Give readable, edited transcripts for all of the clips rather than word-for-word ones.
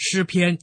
诗篇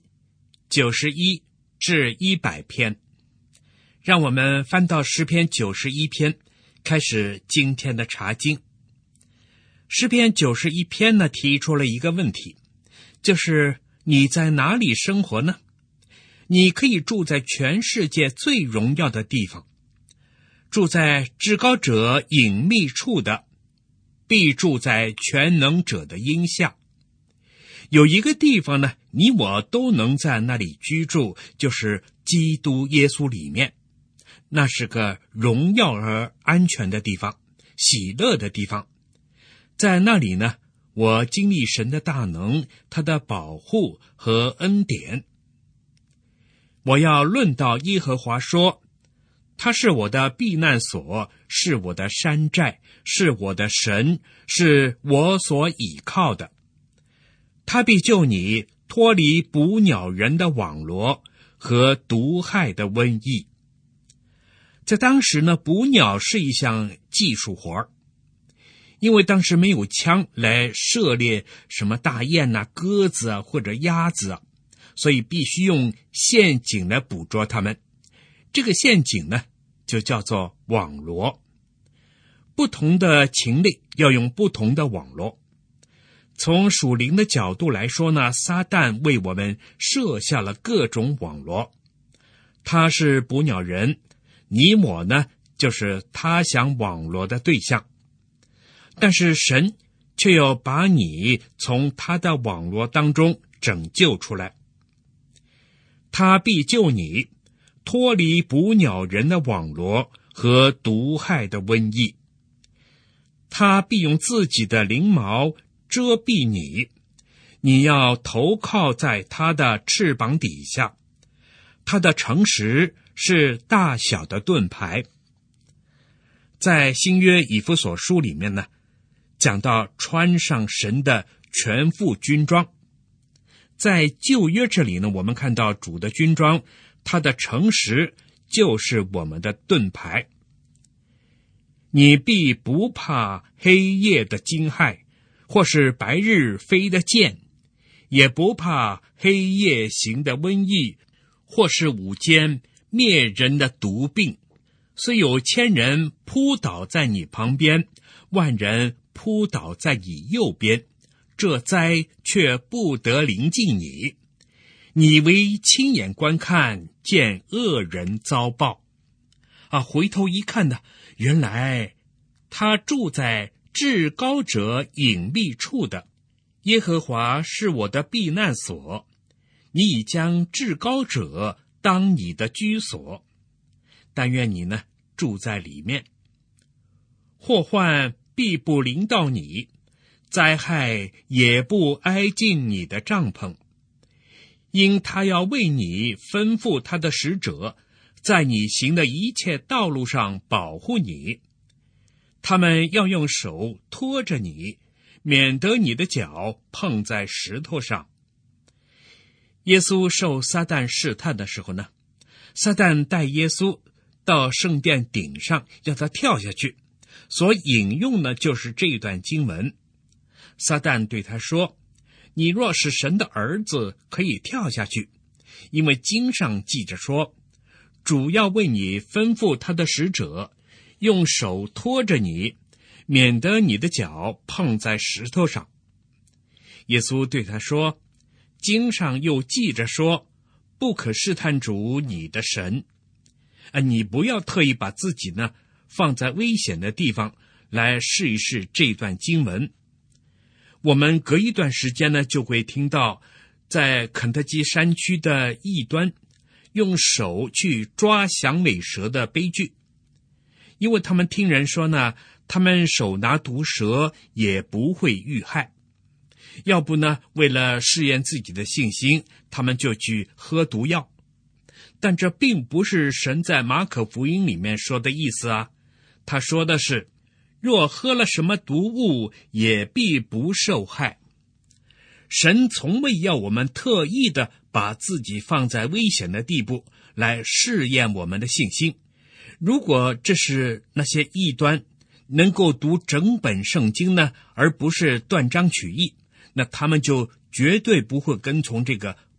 91至100篇。让我们翻到诗篇91篇，开始今天的查经。诗篇91篇呢，提出了一个问题，就是你在哪里生活呢？你可以住在全世界最荣耀的地方，住在至高者隐秘处的，必住在全能者的荫下。有一个地方呢，你我都能在那里居住，就是基督耶稣里面。那是个荣耀而安全的地方，喜乐的地方。在那里呢，我经历神的大能，他的保护和恩典。我要论到耶和华说，他是我的避难所，是我的山寨，是我的神，是我所倚靠的。他必救你脱离捕鸟人的网罗和毒害的瘟疫。在当时呢，捕鸟是一项技术活，因为当时没有枪来射猎什么大雁啊、鸽子啊或者鸭子啊，所以必须用陷阱来捕捉它们。这个陷阱呢，就叫做网罗。不同的禽类要用不同的网罗。从属灵的角度来说呢，撒旦为我们设下了各种网罗。他是捕鸟人，你我呢，就是他想网罗的对象。但是神却要把你从他的网罗当中拯救出来。他必救你脱离捕鸟人的网罗和毒害的瘟疫。他必用自己的翎毛遮蔽你，你要投靠在他的翅膀底下。他的诚实是大小的盾牌。在新约以弗所书里面呢，讲到穿上神的全副军装。在旧约这里呢，我们看到主的军装，他的诚实就是我们的盾牌。你必不怕黑夜的惊骇，或是白日飞的箭，也不怕黑夜行的瘟疫，或是午间灭人的毒病。虽有1000人扑倒在你旁边，万人扑倒在你右边，这灾却不得临近你。你为亲眼观看，见恶人遭报。回头一看呢，原来他住在至高者隐秘处的。耶和华是我的避难所，你已将至高者当你的居所。但愿你呢，住在里面。祸患必不临到你，灾害也不挨近你的帐篷，因他要为你吩咐他的使者，在你行的一切道路上保护你。他们要用手托着你，免得你的脚碰在石头上。耶稣受撒旦试探的时候呢，撒旦带耶稣到圣殿顶上，要他跳下去。所引用的就是这一段经文。撒旦对他说，你若是神的儿子，可以跳下去，因为经上记着说，主要为你吩咐他的使者，用手托着你，免得你的脚碰在石头上。耶稣对他说，经上又记着说，不可试探主你的神。你不要特意把自己呢放在危险的地方来试一试这段经文。我们隔一段时间呢，就会听到在肯德基山区的异端用手去抓响尾蛇的悲剧。因为他们听人说呢，他们手拿毒蛇也不会遇害。要不呢，为了试验自己的信心，他们就去喝毒药。但这并不是神在马可福音里面说的意思啊。他说的是，若喝了什么毒物，也必不受害。神从未要我们特意的把自己放在危险的地步来试验我们的信心。如果这是那些异端能够读整本圣经呢，而不是断章取义，那他们就绝对不会跟从这个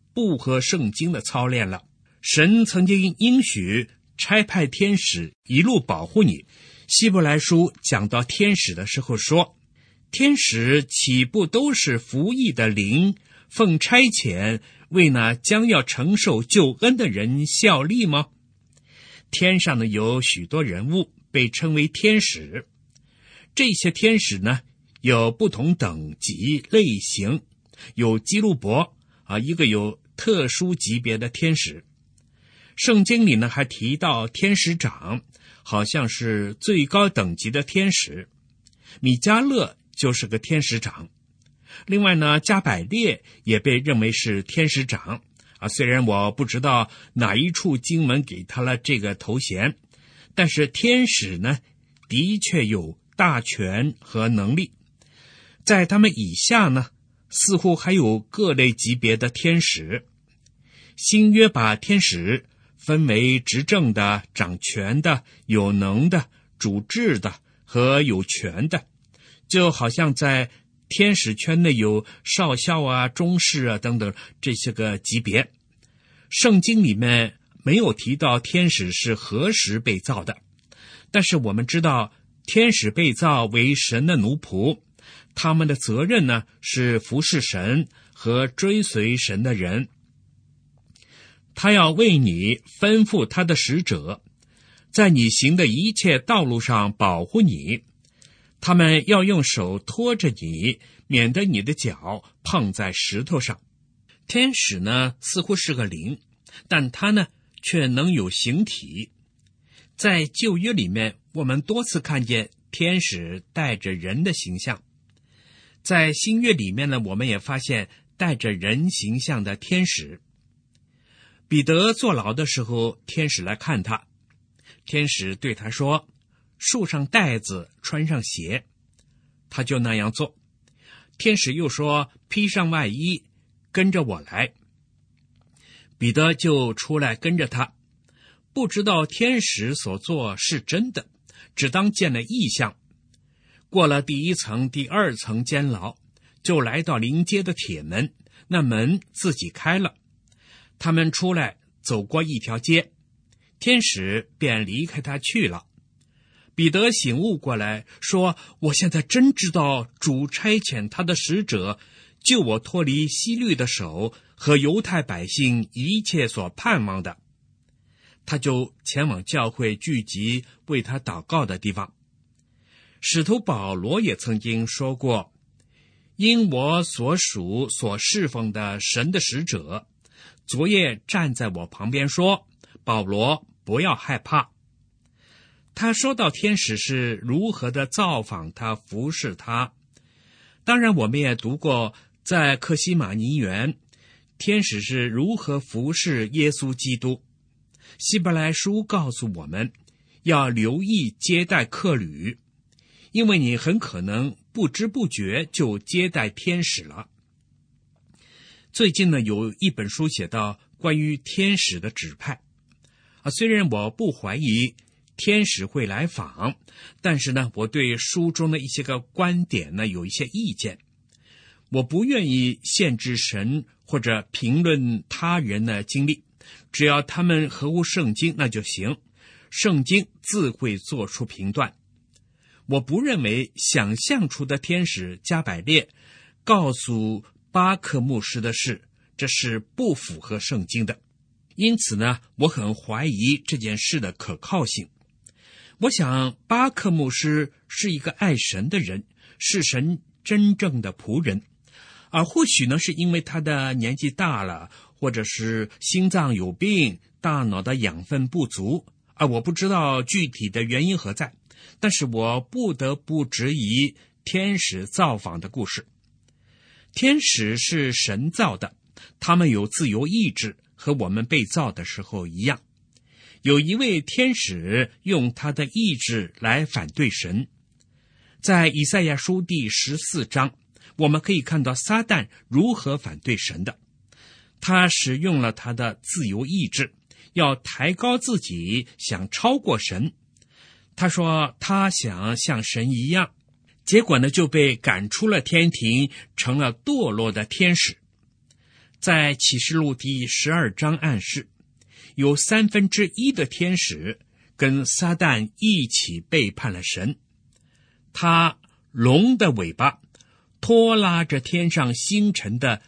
不合圣经的操练了。神曾经应许差派天使一路保护你。希伯来书讲到天使的时候说，天使岂不都是服役的灵，奉差遣为那将要承受救恩的人效力吗？天上呢有许多人物被称为天使，这些天使呢有不同等级类型，有基路伯一个有特殊级别的天使。圣经里呢还提到天使长，好像是最高等级的天使，米迦勒就是个天使长。另外呢，加百列也被认为是天使长虽然我不知道哪一处经文给他了这个头衔，但是天使呢的确有大权和能力。在他们以下呢，似乎还有各类级别的天使。新约把天使分为执政的、掌权的、有能的、主治的和有权的，就好像在天使圈内有少校中士等等这些个级别。圣经里面没有提到天使是何时被造的，但是我们知道天使被造为神的奴仆，他们的责任呢是服侍神和追随神的人。他要为你吩咐他的使者，在你行的一切道路上保护你。他们要用手托着你，免得你的脚碰在石头上。天使呢，似乎是个灵，但他呢，却能有形体。在旧约里面，我们多次看见天使带着人的形象。在新约里面呢，我们也发现带着人形象的天使。彼得坐牢的时候，天使来看他，天使对他说，束上带子，穿上鞋，他就那样做。天使又说，披上外衣，跟着我来。彼得就出来跟着他，不知道天使所做是真的，只当见了异象。过了第一层、第二层监牢，就来到临街的铁门，那门自己开了。他们出来，走过一条街，天使便离开他去了。彼得醒悟过来，说，我现在真知道主差遣他的使者，救我脱离希律的手和犹太百姓一切所盼望的。他就前往教会聚集为他祷告的地方。使徒保罗也曾经说过，因我所属所侍奉的神的使者，昨夜站在我旁边说，保罗，不要害怕。他说到天使是如何的造访他、服侍他。当然我们也读过在客西马尼园，天使是如何服侍耶稣基督。希伯来书告诉我们，要留意接待客旅，因为你很可能不知不觉就接待天使了。最近呢，有一本书写到关于天使的指派虽然我不怀疑天使会来访，但是呢，我对书中的一些个观点呢有一些意见。我不愿意限制神或者评论他人的经历，只要他们合乎圣经那就行，圣经自会做出评断。我不认为想象出的天使加百列告诉巴克牧师的事，这是不符合圣经的。因此呢，我很怀疑这件事的可靠性。我想巴克牧师是一个爱神的人，是神真正的仆人，或许呢是因为他的年纪大了，或者是心脏有病，大脑的养分不足我不知道具体的原因何在，但是我不得不质疑天使造访的故事。天使是神造的，他们有自由意志，和我们被造的时候一样。有一位天使用他的意志来反对神。在以赛亚书第14章，我们可以看到撒旦如何反对神的。他使用了他的自由意志，要抬高自己，想超过神。他说他想像神一样，结果呢就被赶出了天庭，成了堕落的天使。 在启示录第12章暗示，有1/3的天使跟撒旦一起背叛了神，他龙的尾巴拖拉着天上星辰的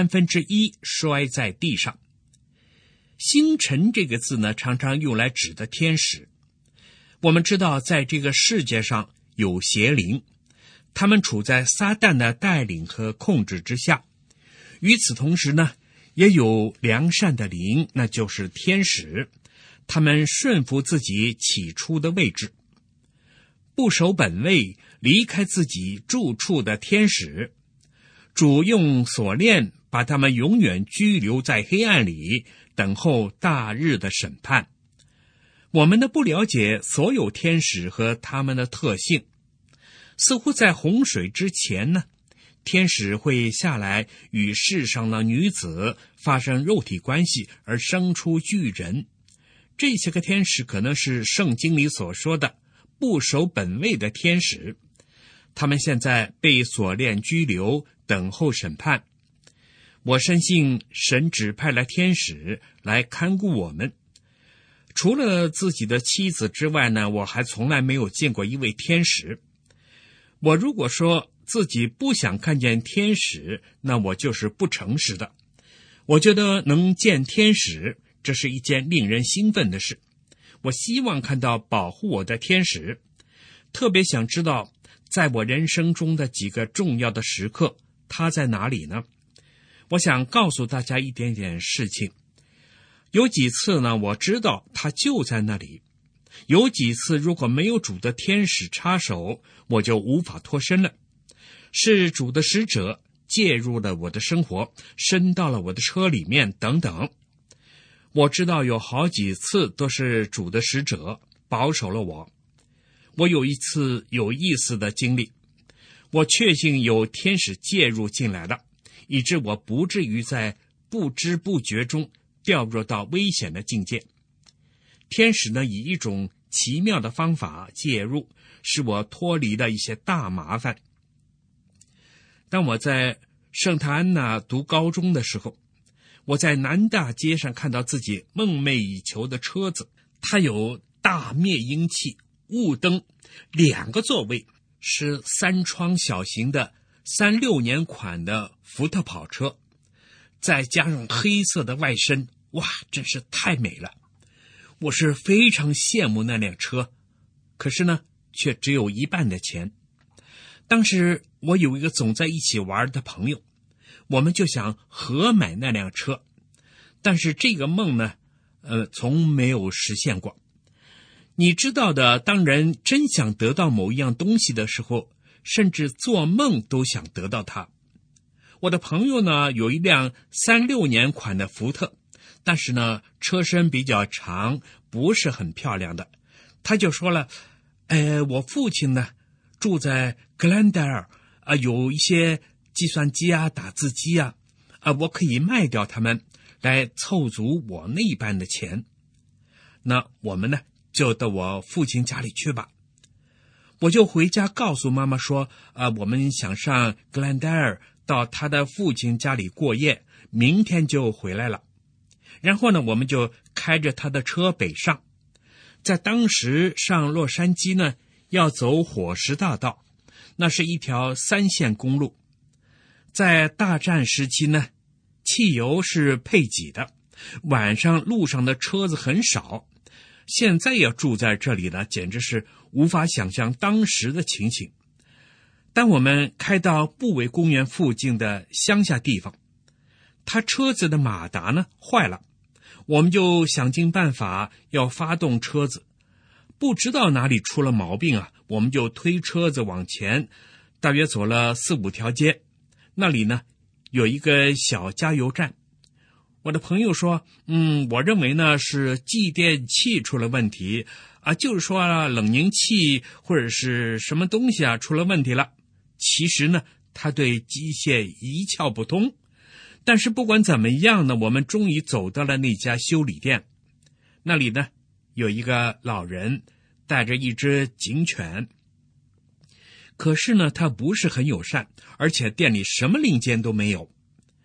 1/3摔在地上。星辰这个字呢，常常用来指的天使。我们知道在这个世界上有邪灵，他们处在撒旦的带领和控制之下。与此同时呢，也有良善的灵，那就是天使，他们顺服自己起初的位置。不守本位，离开自己住处的天使，主用锁链把他们永远拘留在黑暗里，等候大日的审判。我们的不了解所有天使和他们的特性，似乎在洪水之前呢，天使会下来与世上的女子发生肉体关系而生出巨人。这些个天使可能是圣经里所说的不守本位的天使，他们现在被锁链拘留，等候审判。我深信神指派了天使来看顾我们。除了自己的妻子之外呢，我还从来没有见过一位天使。我如果说自己不想看见天使，那我就是不诚实的。我觉得能见天使，这是一件令人兴奋的事。我希望看到保护我的天使，特别想知道在我人生中的几个重要的时刻，他在哪里呢？我想告诉大家一点点事情。有几次呢，我知道他就在那里。有几次如果没有主的天使插手，我就无法脱身了。是主的使者介入了我的生活，伸到了我的车里面等等。我知道有好几次都是主的使者保守了我。我有一次有意思的经历，我确信有天使介入进来的，以致我不至于在不知不觉中掉入到危险的境界。天使呢，以一种奇妙的方法介入，使我脱离了一些大麻烦。当我在圣塔安娜读高中的时候，我在南大街上看到自己梦寐以求的车子，它有大灭音器、雾灯、2个座位，是3窗小型的36年款的福特跑车，再加上黑色的外身，哇，真是太美了。我是非常羡慕那辆车，可是呢，却只有一半的钱。当时我有一个总在一起玩的朋友，我们就想合买那辆车，但是这个梦呢，从没有实现过。你知道的，当人真想得到某一样东西的时候，甚至做梦都想得到它。我的朋友呢，有一辆36年款的福特，但是呢，车身比较长，不是很漂亮的。他就说了，我父亲呢，住在格兰戴尔，有一些计算机啊、打字机啊，我可以卖掉它们，来凑足我那一半的钱。那我们呢，就到我父亲家里去吧。我就回家告诉妈妈说，我们想上格兰戴尔到他的父亲家里过夜，明天就回来了。然后呢，我们就开着他的车北上。在当时上洛杉矶呢，要走火石大道，那是一条3线公路。在大战时期呢，汽油是配给的，晚上路上的车子很少。现在要住在这里呢，简直是无法想象当时的情形。当我们开到布韦公园附近的乡下地方，他车子的马达呢坏了，我们就想尽办法要发动车子。不知道哪里出了毛病啊，我们就推车子往前，大约走了4-5条街。那里呢有一个小加油站。我的朋友说，我认为呢是继电器出了问题啊，就是说冷凝器或者是什么东西出了问题了。其实呢，他对机械一窍不通。但是不管怎么样呢，我们终于走到了那家修理店。那里呢有一个老人带着一只警犬，可是呢他不是很友善，而且店里什么零件都没有。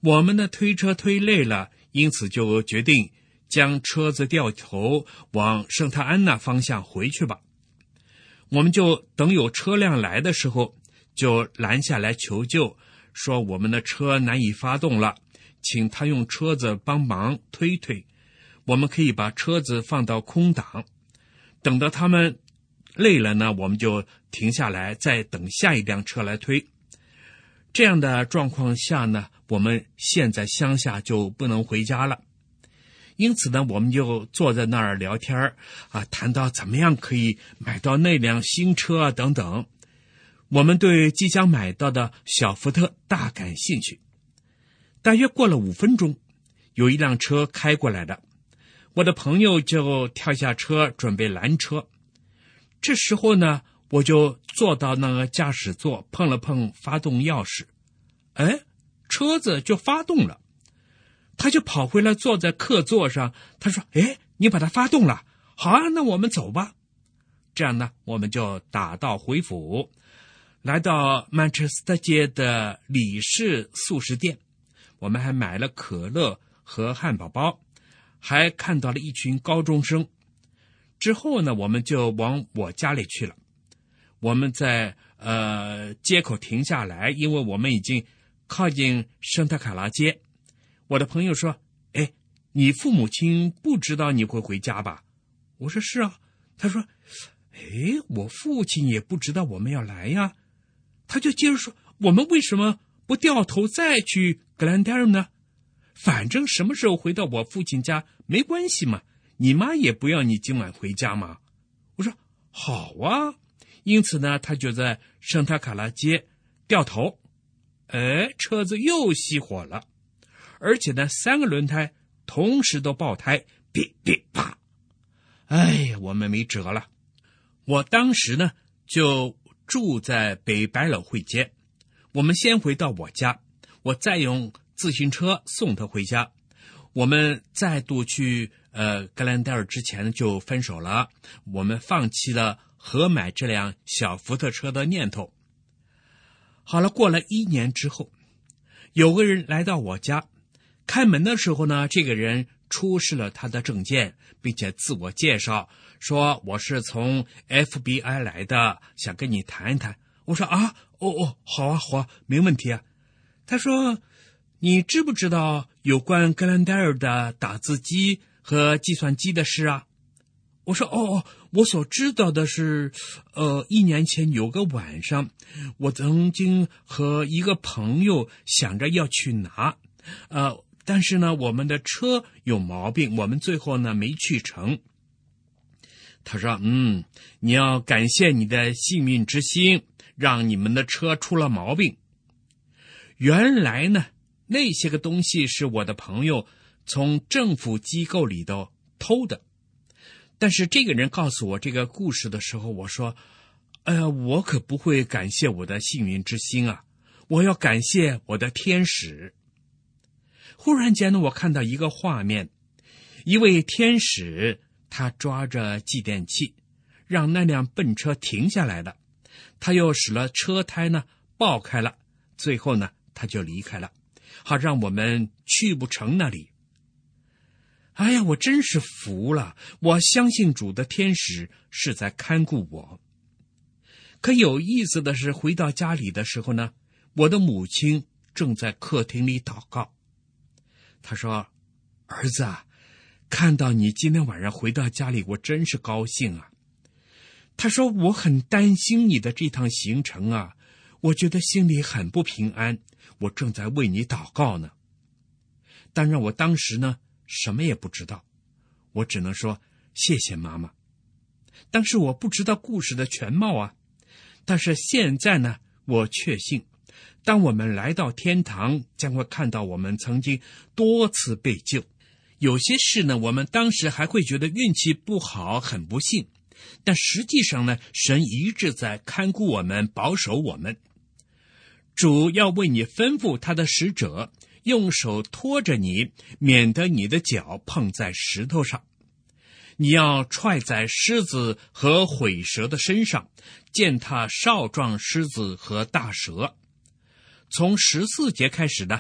我们的推车推累了，因此就决定将车子掉头往圣塔安娜方向回去吧。我们就等有车辆来的时候，就拦下来求救，说我们的车难以发动了，请他用车子帮忙推推，我们可以把车子放到空档，等到他们累了呢，我们就停下来，再等下一辆车来推。这样的状况下呢，我们现在乡下就不能回家了。因此呢，我们就坐在那儿聊天谈到怎么样可以买到那辆新车等等。我们对即将买到的小福特大感兴趣。大约过了5分钟，有一辆车开过来了，我的朋友就跳下车准备拦车。这时候呢，我就坐到那个驾驶座，碰了碰发动钥匙，车子就发动了。他就跑回来坐在客座上，他说，你把它发动了，好啊，那我们走吧。这样呢，我们就打道回府，来到曼彻斯特街的李氏素食店，我们还买了可乐和汉堡包，还看到了一群高中生。之后呢，我们就往我家里去了。我们在街口停下来，因为我们已经靠近圣塔卡拉街。我的朋友说，你父母亲不知道你会回家吧？我说是啊。他说，我父亲也不知道我们要来呀。他就接着说，我们为什么不掉头再去格兰戴尔呢？反正什么时候回到我父亲家没关系嘛，你妈也不要你今晚回家嘛。我说好啊。因此呢，他就在圣塔卡拉街掉头，车子又熄火了，而且呢3个轮胎同时都爆胎，哔哔啪。我们没辙了。我当时呢就住在北百老汇街，我们先回到我家，我再用自行车送他回家。我们再度去格兰戴尔之前就分手了，我们放弃了合买这辆小福特车的念头。好了，过了1年之后，有个人来到我家，开门的时候呢，这个人出示了他的证件，并且自我介绍说，我是从 FBI 来的，想跟你谈一谈。我说好啊，没问题啊。他说，你知不知道有关格兰戴尔的打字机和计算机的事啊？我说我所知道的是1年前有个晚上，我曾经和一个朋友想着要去拿但是呢我们的车有毛病，我们最后呢没去成。他说你要感谢你的幸运之星，让你们的车出了毛病。原来呢那些个东西是我的朋友从政府机构里头偷的。但是这个人告诉我这个故事的时候，我说我可不会感谢我的幸运之星啊，我要感谢我的天使。忽然间呢，我看到一个画面，一位天使他抓着继电器，让那辆笨车停下来了，他又使了车胎呢爆开了，最后呢他就离开了，好让我们去不成那里。我真是服了，我相信主的天使是在看顾我。可有意思的是，回到家里的时候呢，我的母亲正在客厅里祷告。她说，儿子啊，看到你今天晚上回到家里，我真是高兴啊。她说，我很担心你的这趟行程啊，我觉得心里很不平安，我正在为你祷告呢。当然我当时呢什么也不知道，我只能说谢谢妈妈。当时我不知道故事的全貌啊，但是现在呢，我确信，当我们来到天堂，将会看到我们曾经多次被救。有些事呢，我们当时还会觉得运气不好，很不幸，但实际上呢，神一直在看顾我们，保守我们。主要为你吩咐他的使者，用手托着你，免得你的脚碰在石头上。你要踹在狮子和毁蛇的身上，践踏少壮狮子和大蛇。从14节开始的，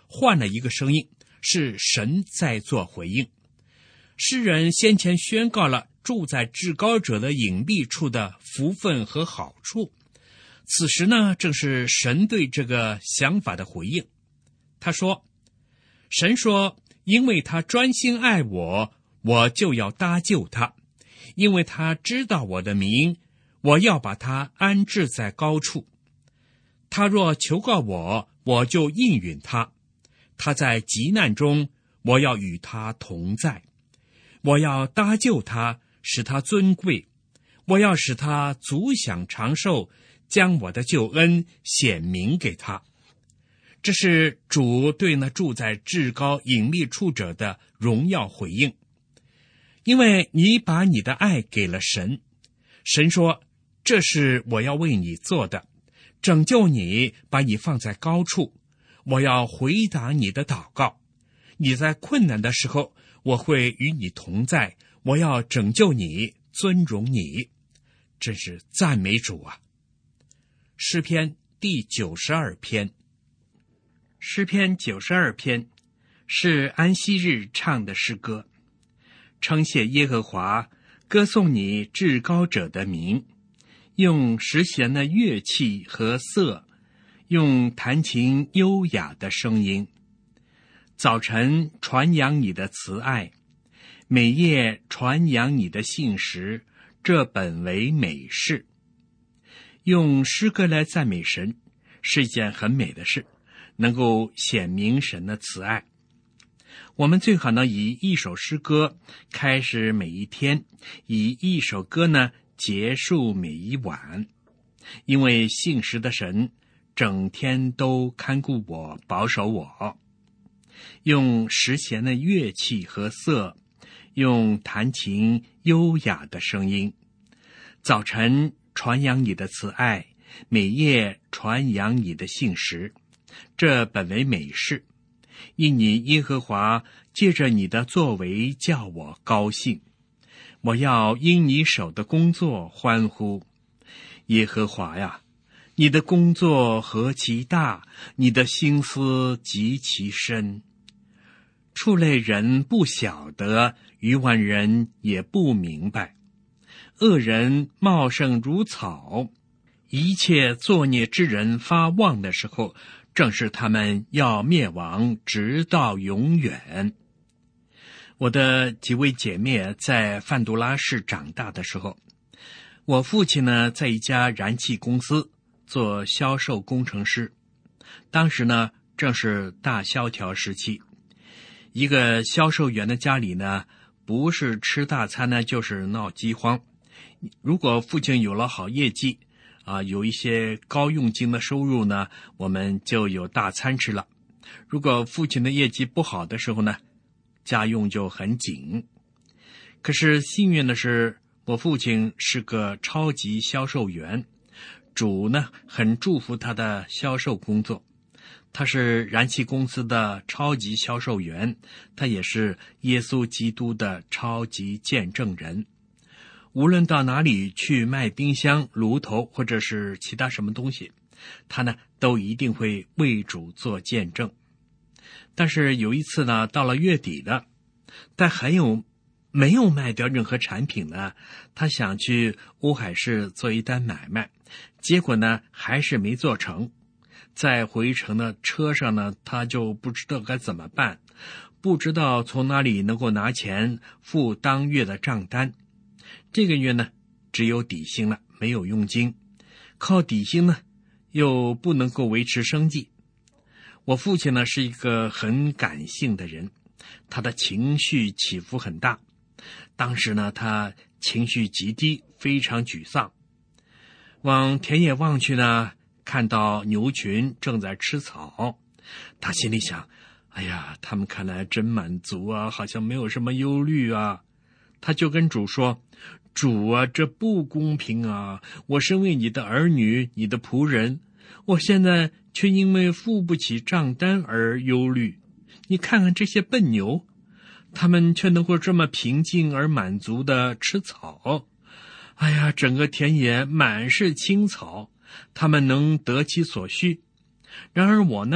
换了一个声音，是神在做回应。诗人先前宣告了住在至高者的隐蔽处的福分和好处，此时呢，正是神对这个想法的回应。他说，神说，因为他专心爱我，我就要搭救他，因为他知道我的名，我要把他安置在高处。他若求告我，我就应允他。他在急难中，我要与他同在。我要搭救他，使他尊贵。我要使他足享长寿，将我的救恩显明给他。这是主对那住在至高隐秘处者的荣耀回应。因为你把你的爱给了神，神说，这是我要为你做的，拯救你，把你放在高处。我要回答你的祷告。你在困难的时候，我会与你同在，我要拯救你，尊荣你。真是赞美主啊！诗篇第92篇。诗篇92篇是安息日唱的诗歌，称谢耶和华，歌颂你至高者的名，用十弦的乐器和瑟，用弹琴优雅的声音。早晨传扬你的慈爱，每夜传扬你的信实，这本为美事。用诗歌来赞美神是一件很美的事，能够显明神的慈爱。我们最好呢，以一首诗歌开始每一天，以一首歌呢结束每一晚。因为信实的神整天都看顾我，保守我。用十弦的乐器和瑟，用弹琴优雅的声音。早晨传扬你的慈爱，每夜传扬你的信实，这本为美事。因你耶和华借着你的作为叫我高兴，我要因你手的工作欢呼。耶和华呀，你的工作何其大，你的心思极其深。畜类人不晓得，愚顽人也不明白。恶人茂盛如草，一切作孽之人发旺的时候，正是他们要灭亡，直到永远。我的几位姐妹在范杜拉市长大的时候，我父亲呢，在一家燃气公司做销售工程师。当时呢，正是大萧条时期。一个销售员的家里呢，不是吃大餐呢，就是闹饥荒。如果父亲有了好业绩有一些高佣金的收入呢，我们就有大餐吃了。如果父亲的业绩不好的时候呢，家用就很紧。可是幸运的是，我父亲是个超级销售员，主呢很祝福他的销售工作。他是燃气公司的超级销售员，他也是耶稣基督的超级见证人。无论到哪里去卖冰箱、炉头或者是其他什么东西，他呢都一定会为主做见证。但是有一次呢，到了月底了，但没有卖掉任何产品呢，他想去乌海市做一单买卖，结果呢还是没做成。在回程的车上呢，他就不知道该怎么办，不知道从哪里能够拿钱付当月的账单。这个月呢，只有底薪了，没有佣金。靠底薪呢，又不能够维持生计。我父亲呢，是一个很感性的人，他的情绪起伏很大。当时呢，他情绪极低，非常沮丧。往田野望去呢，看到牛群正在吃草，他心里想，哎呀，他们看来真满足啊，好像没有什么忧虑啊。他就跟主说，主啊，这不公平啊，我身为你的儿女，你的仆人，我现在却因为付不起账单而忧虑。你看看这些笨牛，他们却能够这么平静而满足地吃草。哎呀，整个田野满是青草，他们能得其所需。然而我呢，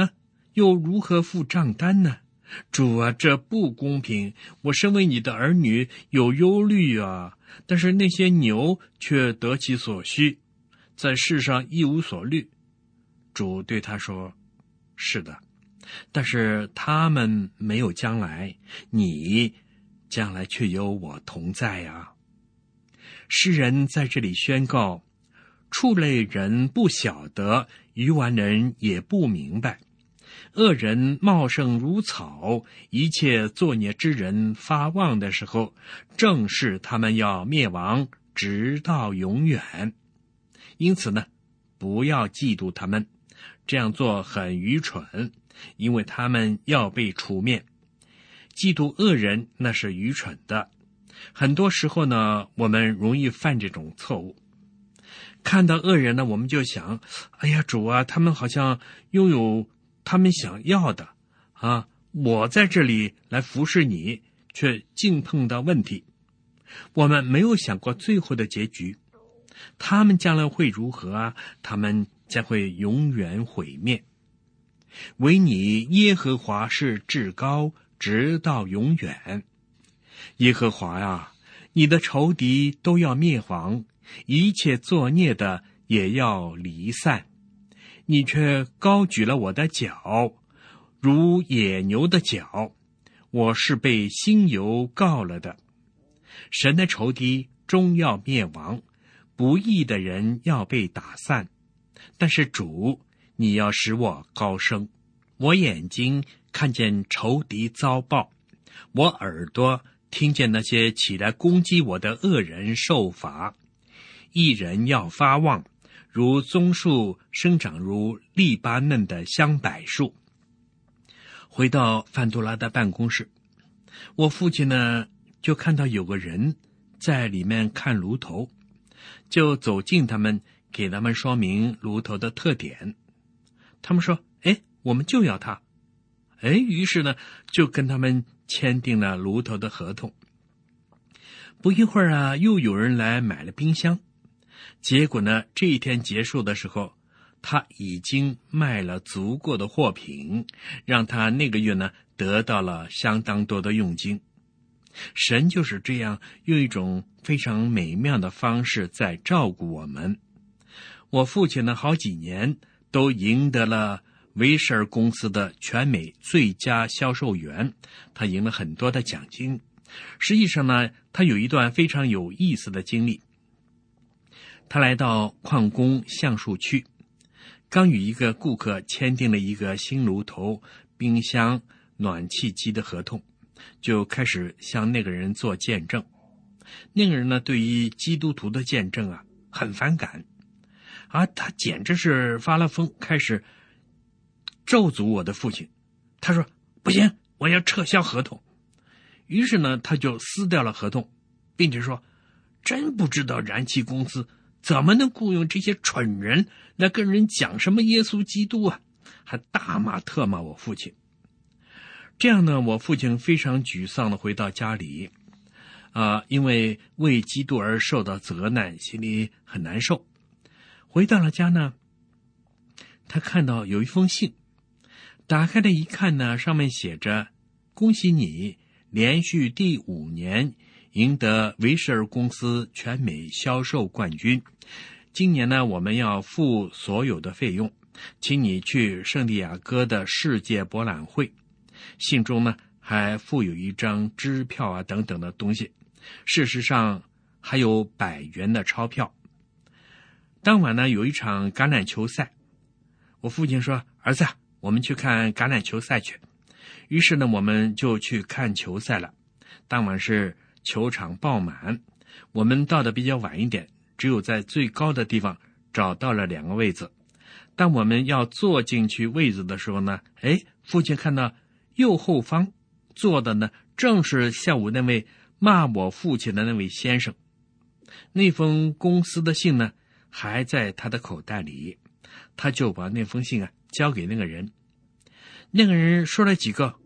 又如何付账单呢？主啊，这不公平！我身为你的儿女，有忧虑啊，但是那些牛却得其所需，在世上一无所虑。主对他说，是的，但是他们没有将来，你将来却有我同在啊。诗人在这里宣告，畜类人不晓得，愚顽人也不明白，恶人茂盛如草，一切作孽之人发旺的时候，正是他们要灭亡，直到永远。因此呢，不要嫉妒他们，这样做很愚蠢，因为他们要被除灭。嫉妒恶人那是愚蠢的。很多时候呢，我们容易犯这种错误。看到恶人呢，我们就想，哎呀，主啊，他们好像拥有他们想要的啊，我在这里来服侍你，却竟碰到问题。我们没有想过最后的结局，他们将来会如何啊？他们将会永远毁灭。唯你耶和华是至高，直到永远。耶和华啊，你的仇敌都要灭亡，一切作孽的也要离散。你却高举了我的脚，如野牛的脚，我是被新油膏了的。神的仇敌终要灭亡，不义的人要被打散。但是主，你要使我高升。我眼睛看见仇敌遭报，我耳朵听见那些起来攻击我的恶人受罚。义人要发旺，如棕树生长如利巴嫩的香柏树。回到范多拉的办公室，我父亲呢就看到有个人在里面看炉头，就走近他们，给他们说明炉头的特点。他们说，我们就要它。于是呢就跟他们签订了炉头的合同。不一会儿啊，又有人来买了冰箱。结果呢，这一天结束的时候，他已经卖了足够的货品，让他那个月呢得到了相当多的佣金。神就是这样用一种非常美妙的方式在照顾我们。我父亲呢好几年都赢得了维舍尔公司的全美最佳销售员，他赢了很多的奖金。实际上呢，他有一段非常有意思的经历。他来到矿工橡树区，刚与一个顾客签订了一个新炉头、冰箱、暖气机的合同，就开始向那个人做见证。那个人呢，对于基督徒的见证啊很反感，他简直是发了疯，开始咒诅我的父亲。他说，不行，我要撤销合同。于是呢，他就撕掉了合同，并且说，真不知道燃气公司怎么能雇佣这些蠢人来跟人讲什么耶稣基督啊，还大骂特骂我父亲。这样呢，我父亲非常沮丧地回到家里，因为为基督而受到责难，心里很难受。回到了家呢，他看到有一封信，打开了一看呢，上面写着，恭喜你连续第5年赢得维舍尔公司全美销售冠军。今年呢，我们要付所有的费用，请你去圣地亚哥的世界博览会。信中呢还附有一张支票啊等等的东西，事实上还有100元的钞票。当晚呢有一场橄榄球赛，我父亲说，儿子，我们去看橄榄球赛去。于是呢我们就去看球赛了。当晚是球场爆满，我们到的比较晚一点，只有在最高的地方找到了2个位子。当我们要坐进去位子的时候呢，父亲看到右后方坐的呢正是下午那位骂我父亲的那位先生。那封公司的信呢还在他的口袋里，他就把那封信交给那个人。那个人说了几个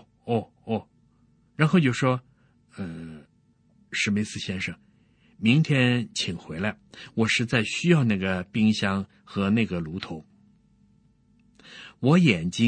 然后就说，史密斯先生，明天请回来，我实在需要那个冰箱和那个炉头。我眼睛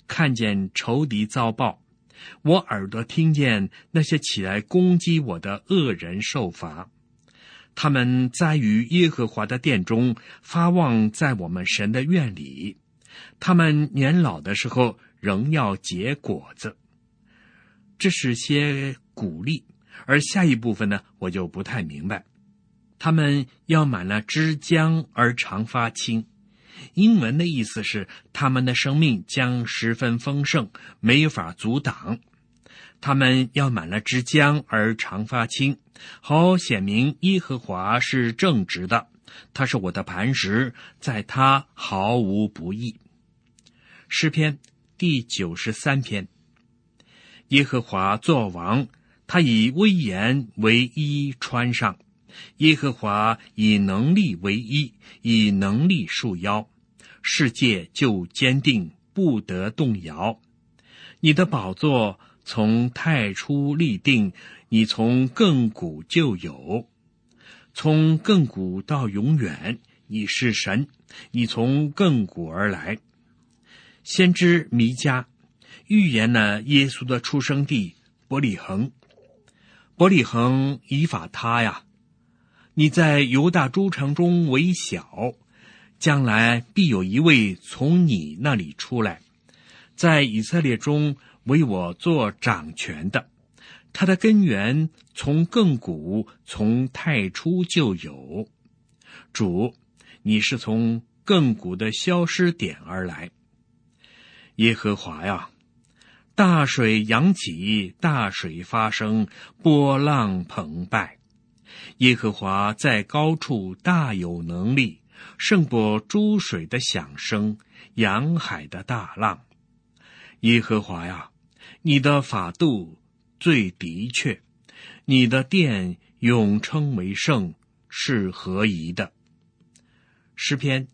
看见仇敌遭报，我耳朵听见那些起来攻击我的恶人受罚。他们栽于耶和华的殿中，发旺在我们神的院里。他们年老的时候仍要结果子。这是些鼓励，而下一部分呢，我就不太明白。他们要满了汁浆而常发青，英文的意思是他们的生命将十分丰盛，没法阻挡。他们要满了汁浆而常发青，好显明耶和华是正直的，他是我的磐石，在他毫无不义。诗篇第93篇，耶和华作王，他以威严为衣穿上，耶和华以能力为衣，以能力束腰，世界就坚定，不得动摇。你的宝座从太初立定，你从亘古就有，从亘古到永远，你是神，你从亘古而来。先知弥迦预言了耶稣的出生地伯利恒。伯利恒以法他呀，你在犹大诸城中为小，将来必有一位从你那里出来，在以色列中为我做掌权的，他的根源从亘古，从太初就有。主，你是从亘古的消失点而来。耶和华呀，大水扬起，大水发生，波浪澎湃。耶和华在高处大有能力，胜过诸水的响声，洋海的大浪。耶和华呀，你的法度最的确，你的殿永称为圣，是合宜的。诗篇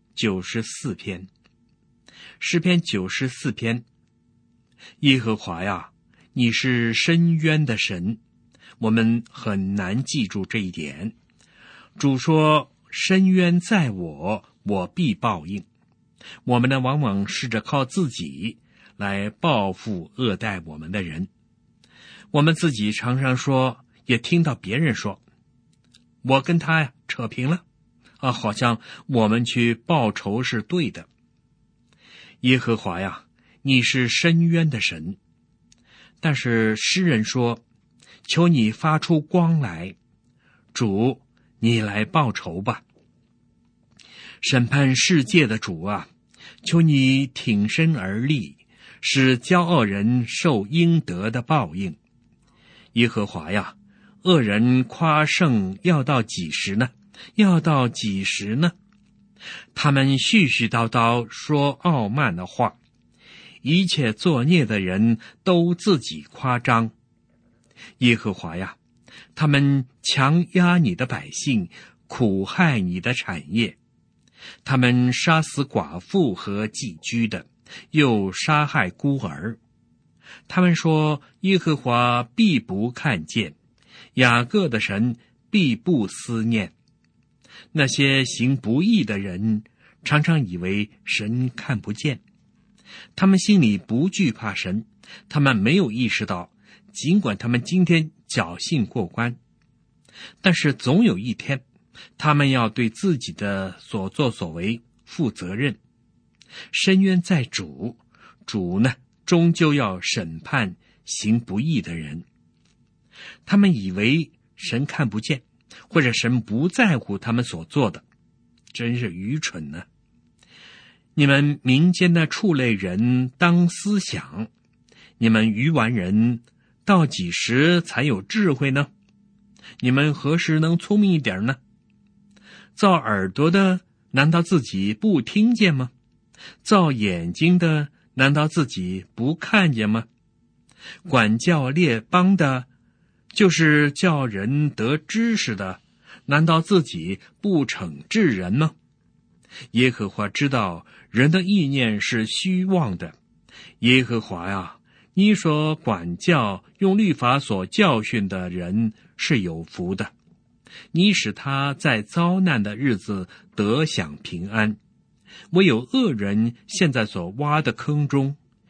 94篇，诗篇94篇，耶和华呀，你是深渊的神。我们很难记住这一点。主说，深渊在我，我必报应。我们呢，往往试着靠自己来报复恶待我们的人。我们自己常常说，也听到别人说，我跟他呀扯平了啊，好像我们去报仇是对的。耶和华呀，你是深渊的神。但是诗人说，求你发出光来，主，你来报仇吧。审判世界的主啊，求你挺身而立，使骄傲人受应得的报应。耶和华呀，恶人夸胜要到几时呢？要到几时呢？他们絮絮叨叨说傲慢的话，一切作孽的人都自己夸张。耶和华呀，他们强压你的百姓，苦害你的产业。他们杀死寡妇和寄居的，又杀害孤儿。他们说，耶和华必不看见，雅各的神必不思念。那些行不义的人常常以为神看不见，他们心里不惧怕神，他们没有意识到，尽管他们今天侥幸过关，但是总有一天，他们要对自己的所作所为负责任。深渊在主，主呢，终究要审判行不义的人。他们以为神看不见，或者神不在乎他们所做的，真是愚蠢呢。你们民间的畜类人当思想，你们愚顽人到几时才有智慧呢？你们何时能聪明一点呢？造耳朵的难道自己不听见吗？造眼睛的难道自己不看见吗？管教列邦的，就是叫人得知识的，难道自己不惩治人吗？耶和华知道人的意念是虚妄的。耶和华呀，你所管教用律法所教训的人是有福的，你使他在遭难的日子得享平安。唯有恶人陷在所挖的坑中，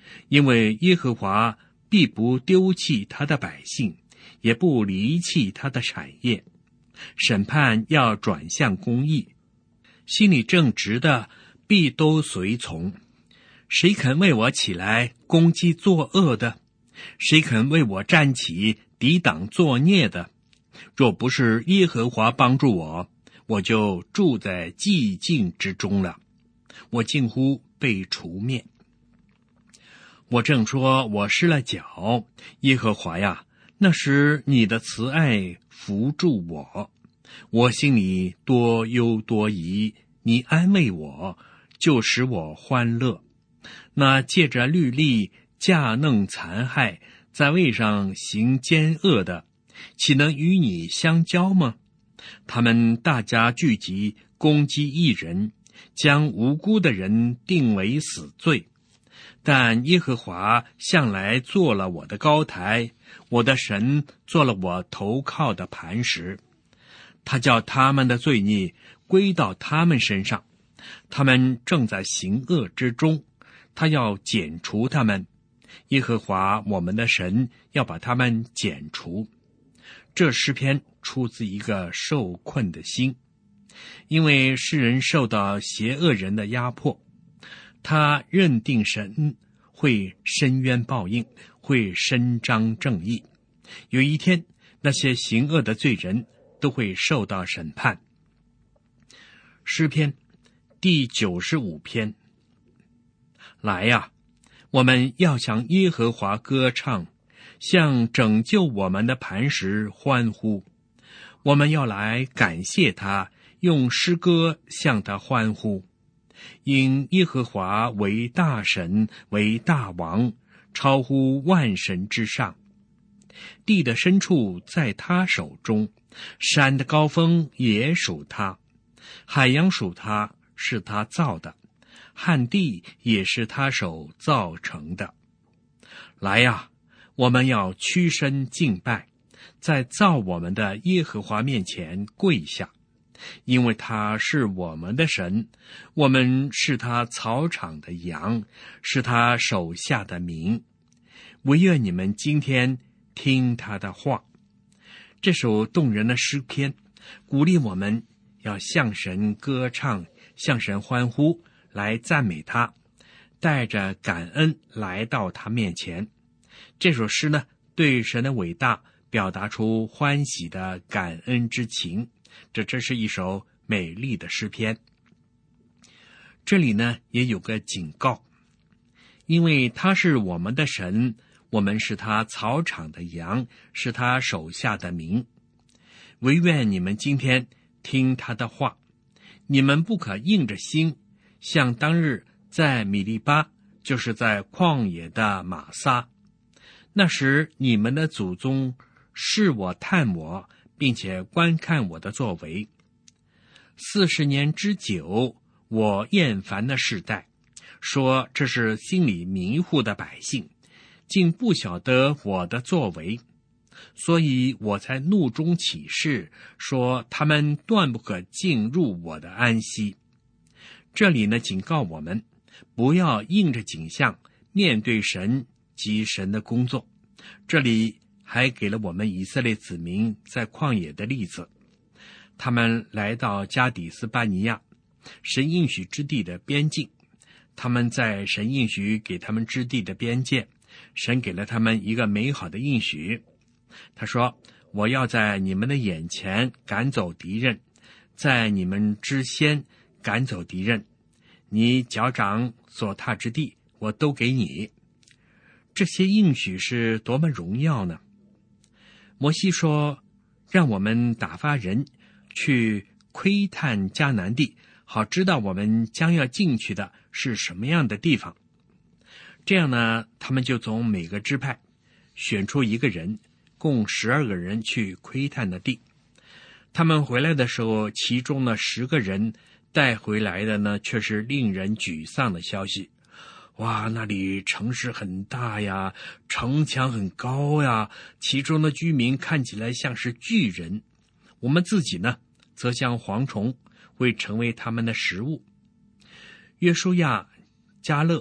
因为耶和华必不丢弃他的百姓，也不离弃他的产业。审判要转向公义，心里正直的必都随从。谁肯为我起来攻击作恶的？谁肯为我站起抵挡作孽的？若不是耶和华帮助我，我就住在寂静之中了，我近乎被除灭。我正说我失了脚，耶和华呀，那时你的慈爱扶助我，我心里多忧多疑，你安慰我，就使我欢乐。那借着律例架弄残害，在位上行奸恶的，岂能与你相交吗？他们大家聚集攻击义人，将无辜的人定为死罪。但耶和华向来做了我的高台，我的神做了我投靠的磐石。他叫他们的罪孽归到他们身上，他们正在行恶之中，他要剪除他们。耶和华我们的神要把他们剪除。这诗篇出自一个受困的心，因为诗人受到邪恶人的压迫，他认定神会伸冤报应，会伸张正义。有一天，那些行恶的罪人都会受到审判。诗篇第95篇。来呀，我们要向耶和华歌唱，向拯救我们的磐石欢呼。我们要来感谢他，用诗歌向他欢呼。因耶和华为大神，为大王，超乎万神之上。地的深处在他手中，山的高峰也属他，海洋属他，是他造的，旱地也是他手造成的。来呀，我们要屈身敬拜，在造我们的耶和华面前跪下，因为他是我们的神，我们是他草场的羊，是他手下的民。惟愿你们今天听他的话。这首动人的诗篇鼓励我们要向神歌唱，向神欢呼，来赞美他，带着感恩来到他面前。这首诗呢，对神的伟大表达出欢喜的感恩之情，这真是一首美丽的诗篇。这里呢也有个警告，因为他是我们的神，我们是他草场的羊，是他手下的民。惟愿你们今天听他的话，你们不可硬着心，像当日在米利巴，就是在旷野的玛撒。那时你们的祖宗试我探我，并且观看我的作为。40年之久，我厌烦的世代，说这是心里迷糊的百姓，竟不晓得我的作为，所以我才怒中起誓，说他们断不可进入我的安息。这里呢，警告我们不要硬着颈项面对神及神的工作。这里还给了我们以色列子民在旷野的例子。他们来到加底斯巴尼亚，神应许之地的边境，他们在神应许给他们之地的边界，神给了他们一个美好的应许。他说，我要在你们的眼前赶走敌人，在你们之先赶走敌人，你脚掌所踏之地我都给你。这些应许是多么荣耀呢？摩西说，让我们打发人去窥探迦南地，好知道我们将要进去的是什么样的地方。这样呢，他们就从每个支派选出一个人，共12个人去窥探的地。他们回来的时候，其中的10个人带回来的呢，却是令人沮丧的消息。哇，那里城市很大呀，城墙很高呀，其中的居民看起来像是巨人，我们自己呢，则像蝗虫，会成为他们的食物。约书亚、迦勒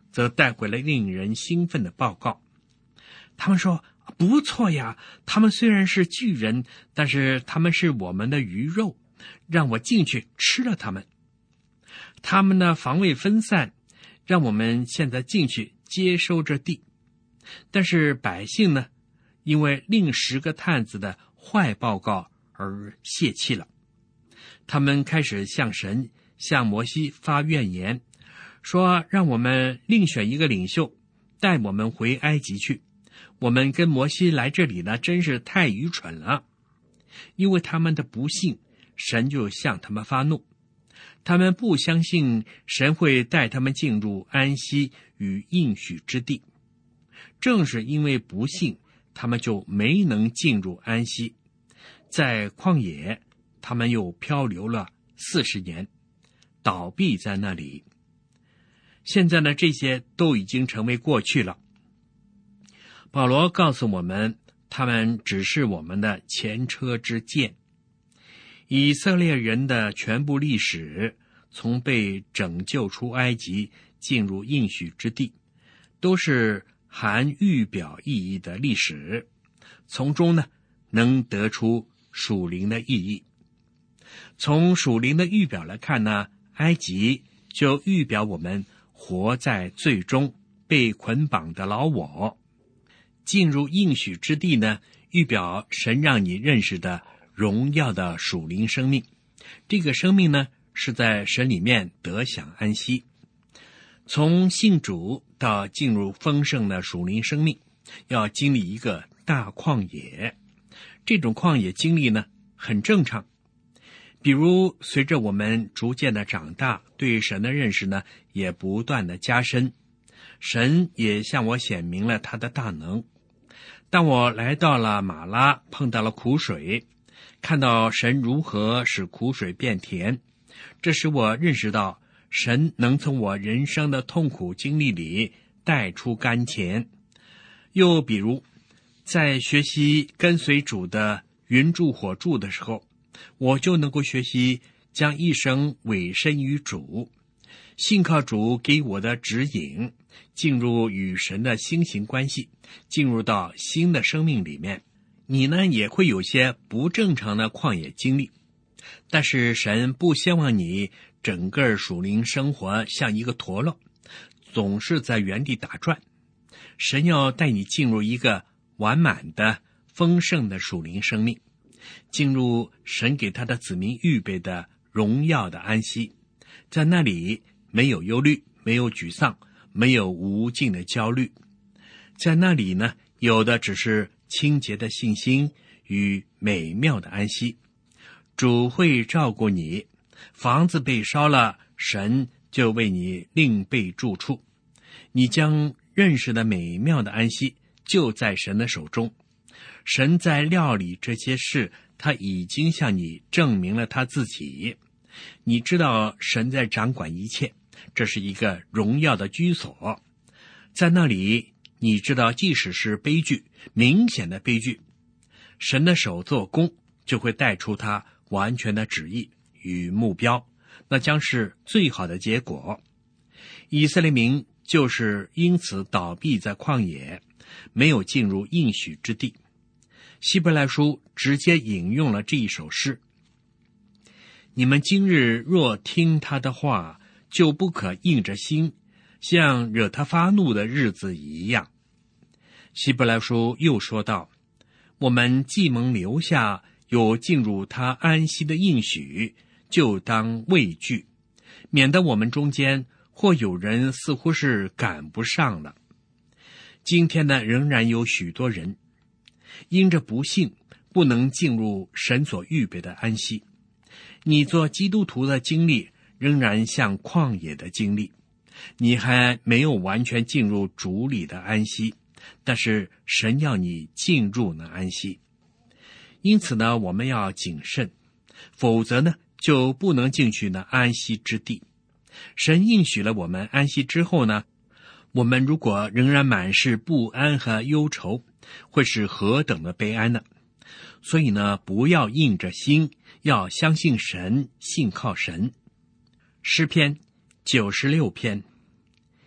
则带回了令人兴奋的报告。他们说，不错呀，他们虽然是巨人，但是他们是我们的鱼肉，让我进去吃了他们。他们的防卫分散，让我们现在进去接收这地。但是百姓呢，因为另10个探子的坏报告而泄气了。他们开始向神、向摩西发怨言，说让我们另选一个领袖，带我们回埃及去。我们跟摩西来这里呢，真是太愚蠢了。因为他们的不信，神就向他们发怒。他们不相信神会带他们进入安息与应许之地。正是因为不信，他们就没能进入安息。在旷野，他们又漂流了40年，倒闭在那里。现在呢，这些都已经成为过去了。保罗告诉我们，他们只是我们的前车之鉴。以色列人的全部历史，从被拯救出埃及进入应许之地，都是含预表意义的历史，从中呢能得出属灵的意义。从属灵的预表来看呢，埃及就预表我们活在罪中被捆绑的老我。进入应许之地呢，预表神让你认识的荣耀的属灵生命。这个生命呢，是在神里面得享安息。从信主到进入丰盛的属灵生命，要经历一个大旷野。这种旷野经历呢，很正常。比如随着我们逐渐的长大，对神的认识呢，也不断的加深。神也向我显明了他的大能。当我来到了马拉，碰到了苦水，看到神如何使苦水变甜，这使我认识到神能从我人生的痛苦经历里带出甘甜。又比如在学习跟随主的云柱火柱的时候，我就能够学习将一生委身于主，信靠主给我的指引，进入与神的新型关系，进入到新的生命里面。你呢，也会有些不正常的旷野经历，但是神不希望你整个属灵生活像一个陀螺，总是在原地打转。神要带你进入一个完满的丰盛的属灵生命，进入神给他的子民预备的荣耀的安息。在那里没有忧虑，没有沮丧，没有无尽的焦虑。在那里呢，有的只是清洁的信心与美妙的安息。主会照顾你，房子被烧了，神就为你另备住处。你将认识的美妙的安息就在神的手中。神在料理这些事，他已经向你证明了他自己。你知道神在掌管一切，这是一个荣耀的居所。在那里，你知道即使是悲剧，明显的悲剧，神的手做工就会带出他完全的旨意与目标，那将是最好的结果。以色列民就是因此倒闭在旷野，没有进入应许之地。希伯来书直接引用了这一首诗：你们今日若听他的话，就不可硬着心，像惹他发怒的日子一样。希伯来书又说道，我们既蒙留下，有进入他安息的应许，就当畏惧，免得我们中间或有人似乎是赶不上了。今天呢，仍然有许多人因着不信，不能进入神所预备的安息。你做基督徒的经历仍然像旷野的经历，你还没有完全进入主里的安息，但是神要你进入那安息。因此呢，我们要谨慎，否则呢，就不能进去那安息之地。神应许了我们安息之后呢，我们如果仍然满是不安和忧愁，会是何等的悲哀呢？所以呢，不要硬着心，要相信神，信靠神。诗篇96篇，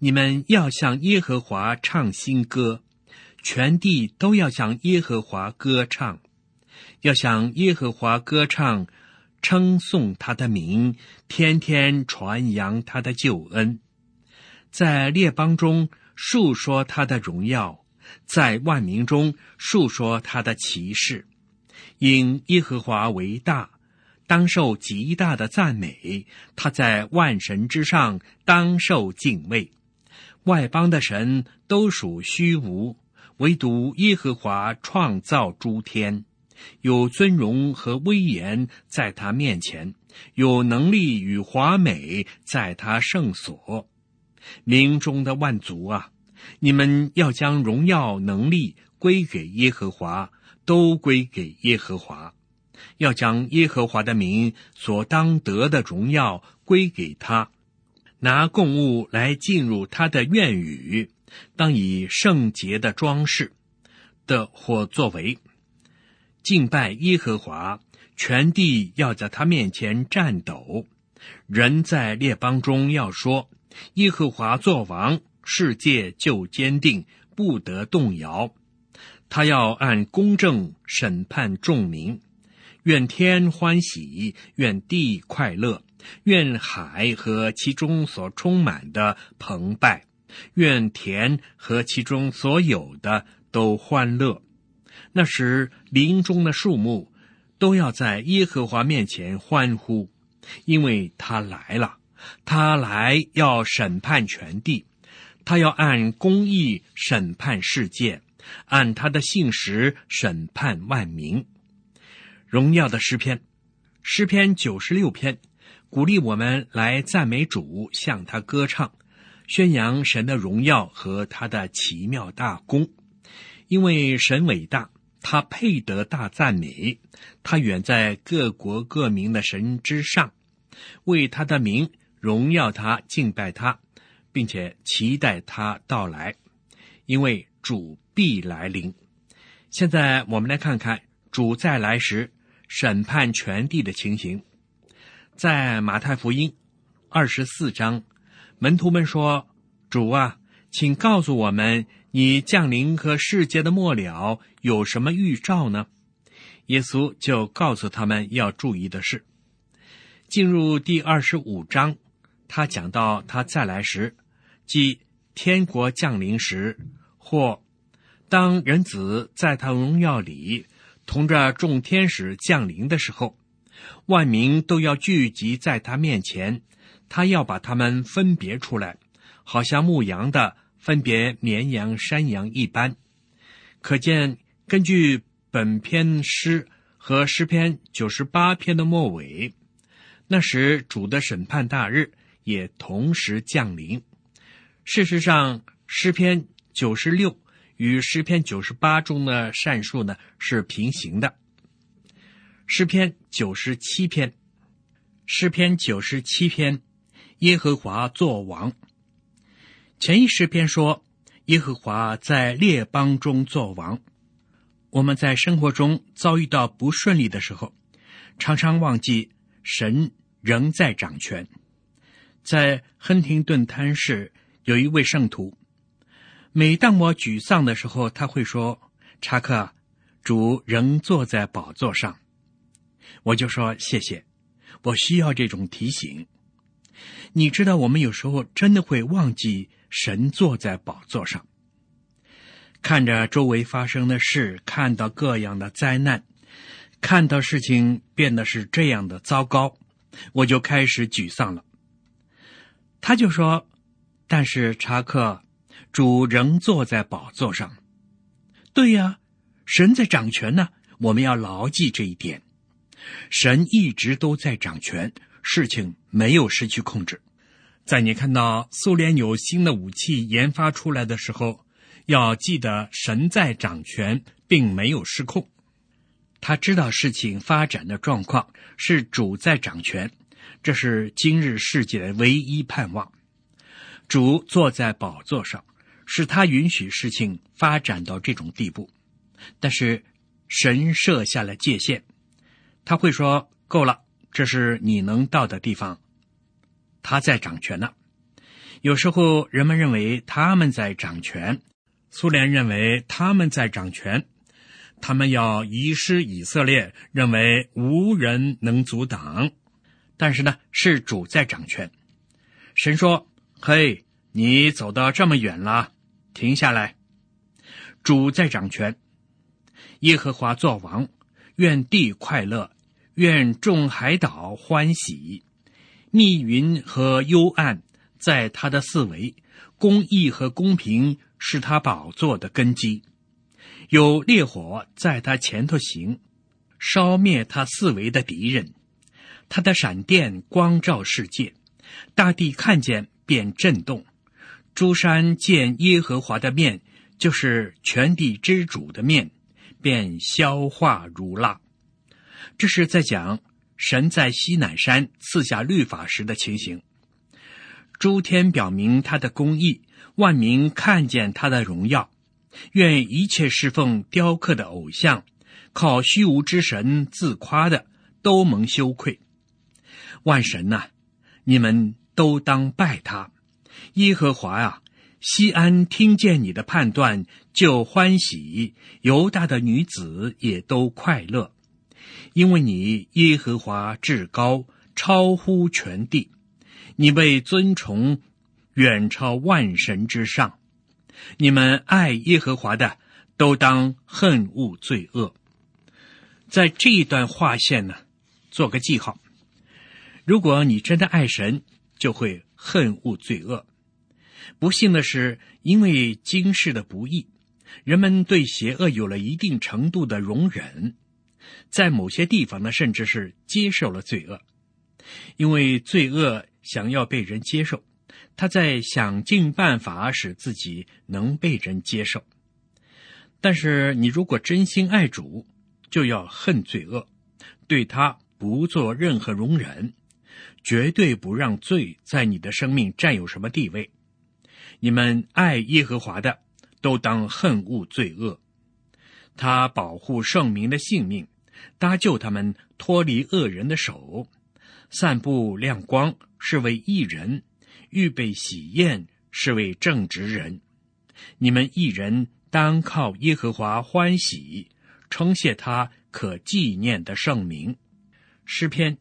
你们要向耶和华唱新歌，全地都要向耶和华歌唱，要向耶和华歌唱，称颂他的名，天天传扬他的救恩，在列邦中述说他的荣耀，在万民中述说他的奇事。因耶和华为大，当受极大的赞美，他在万神之上，当受敬畏。外邦的神都属虚无，唯独耶和华创造诸天，有尊荣和威严在他面前，有能力与华美在他圣所。民中的万族啊，你们要将荣耀能力归给耶和华，都归给耶和华，要将耶和华的名所当得的荣耀归给他。拿供物来进入他的院宇，当以圣洁的装饰的火作为，敬拜耶和华，全地要在他面前颤抖。人在列邦中要说，耶和华作王，世界就坚定，不得动摇。他要按公正审判众民，愿天欢喜，愿地快乐，愿海和其中所充满的澎湃，愿田和其中所有的都欢乐。那时林中的树木都要在耶和华面前欢呼，因为他来了，他来要审判全地，他要按公义审判世界，按他的信实审判万民。荣耀的诗篇96篇，鼓励我们来赞美主，向他歌唱，宣扬神的荣耀和他的奇妙大功。因为神伟大，他配得大赞美，他远在各国各民的神之上，为他的名荣耀他，敬拜他，并且期待他到来，因为主必来临。现在我们来看看主再来时审判全地的情形。在马太福音24章，门徒们说，主啊，请告诉我们，你降临和世界的末了有什么预兆呢？耶稣就告诉他们要注意的是，进入第25章，他讲到他再来时，即天国降临时，或当人子在他荣耀里同着众天使降临的时候，万民都要聚集在他面前，他要把他们分别出来，好像牧羊的分别绵羊山羊一般。可见根据本篇诗和诗篇98篇的末尾，那时主的审判大日也同时降临。事实上，诗篇96与诗篇98中的善数呢是平行的。诗篇97篇，耶和华作王。前一诗篇说，耶和华在列邦中作王。我们在生活中遭遇到不顺利的时候，常常忘记神仍在掌权。在亨廷顿滩市有一位圣徒，每当我沮丧的时候，他会说，查克，主仍坐在宝座上。我就说谢谢，我需要这种提醒。你知道，我们有时候真的会忘记神坐在宝座上。看着周围发生的事，看到各样的灾难，看到事情变得是这样的糟糕，我就开始沮丧了。他就说，但是查克，主仍坐在宝座上。对呀，神在掌权呢，我们要牢记这一点。神一直都在掌权，事情没有失去控制。在你看到苏联有新的武器研发出来的时候，要记得神在掌权，并没有失控。他知道事情发展的状况，是主在掌权，这是今日世界的唯一盼望。主坐在宝座上，是他允许事情发展到这种地步。但是神设下了界限，他会说，够了，这是你能到的地方。他在掌权呢。 有时候人们认为他们在掌权，苏联认为他们在掌权，他们要遗失以色列，认为无人能阻挡。但是呢，是主在掌权。神说：嘿，你走到这么远了，停下来。主在掌权，耶和华作王，愿地快乐，愿众海岛欢喜。密云和幽暗在他的四围，公义和公平是他宝座的根基。有烈火在他前头行，烧灭他四围的敌人。他的闪电光照世界，大地看见便震动。诸山见耶和华的面，就是全地之主的面，便消化如蜡。这是在讲神在西乃山赐下律法时的情形。诸天表明他的公义，万民看见他的荣耀。愿一切侍奉雕刻的偶像，靠虚无之神自夸的，都蒙羞愧。万神呐，你们都当拜他。耶和华啊，西安听见你的判断就欢喜，犹大的女子也都快乐。因为你耶和华至高，超乎全地，你被尊崇，远超万神之上。你们爱耶和华的，都当恨恶罪恶。在这一段划线呢，做个记号。如果你真的爱神，就会恨恶罪恶。不幸的是，因为今世的不义，人们对邪恶有了一定程度的容忍，在某些地方呢，甚至是接受了罪恶。因为罪恶想要被人接受，他在想尽办法使自己能被人接受。但是你如果真心爱主，就要恨罪恶，对他不做任何容忍，绝对不让罪在你的生命占有什么地位。你们爱耶和华的，都当恨恶罪恶。他保护圣民的性命，搭救他们脱离恶人的手，散布亮光是为义人，预备喜宴是为正直人。你们义人当靠耶和华欢喜，称谢他可纪念的圣名。诗篇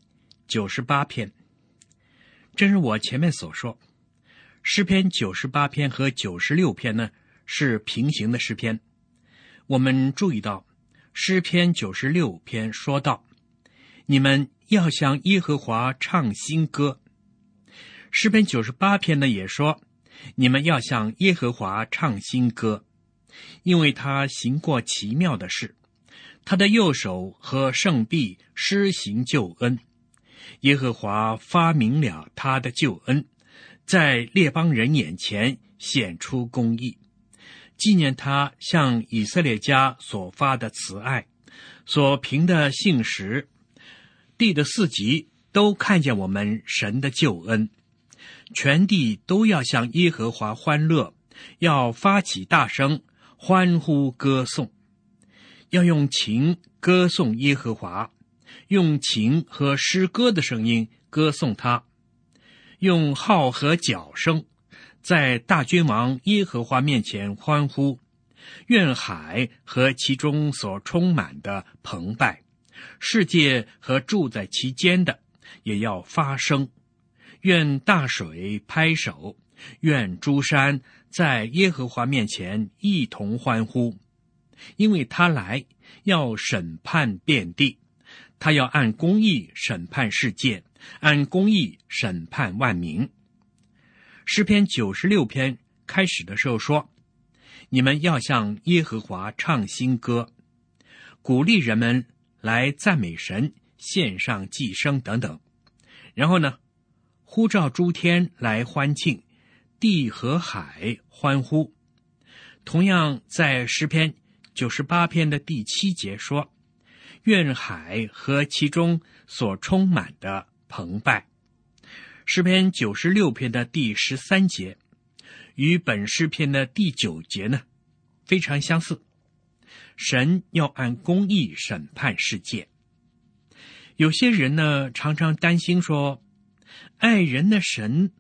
98篇，正如我前面所说，诗篇98篇和96篇呢是平行的诗篇。我们注意到诗篇96篇说道，你们要向耶和华唱新歌。诗篇98篇呢也说，你们要向耶和华唱新歌，因为他行过奇妙的事，他的右手和圣臂施行救恩。耶和华发明了他的救恩，在列邦人眼前显出公义，纪念他向以色列家所发的慈爱，所凭的信实。地的四极都看见我们神的救恩，全地都要向耶和华欢乐，要发起大声欢呼歌颂，要用琴歌颂耶和华，用琴和诗歌的声音歌颂他，用号和角声在大君王耶和华面前欢呼。愿海和其中所充满的澎湃，世界和住在其间的也要发声。愿大水拍手，愿诸山在耶和华面前一同欢呼。因为他来要审判遍地，他要按公义审判世界，按公义审判万民。诗篇96篇开始的时候说，你们要向耶和华唱新歌，鼓励人们来赞美神，献上祭牲等等。然后呢，呼召诸天来欢庆，地和海欢呼。同样在诗篇98篇的第7节说，愿海和其中所充满的澎湃。诗篇96篇的第13节与本诗篇的第9节呢非常相似，神要按公义审判世界。有些人呢常常担心说，爱人的神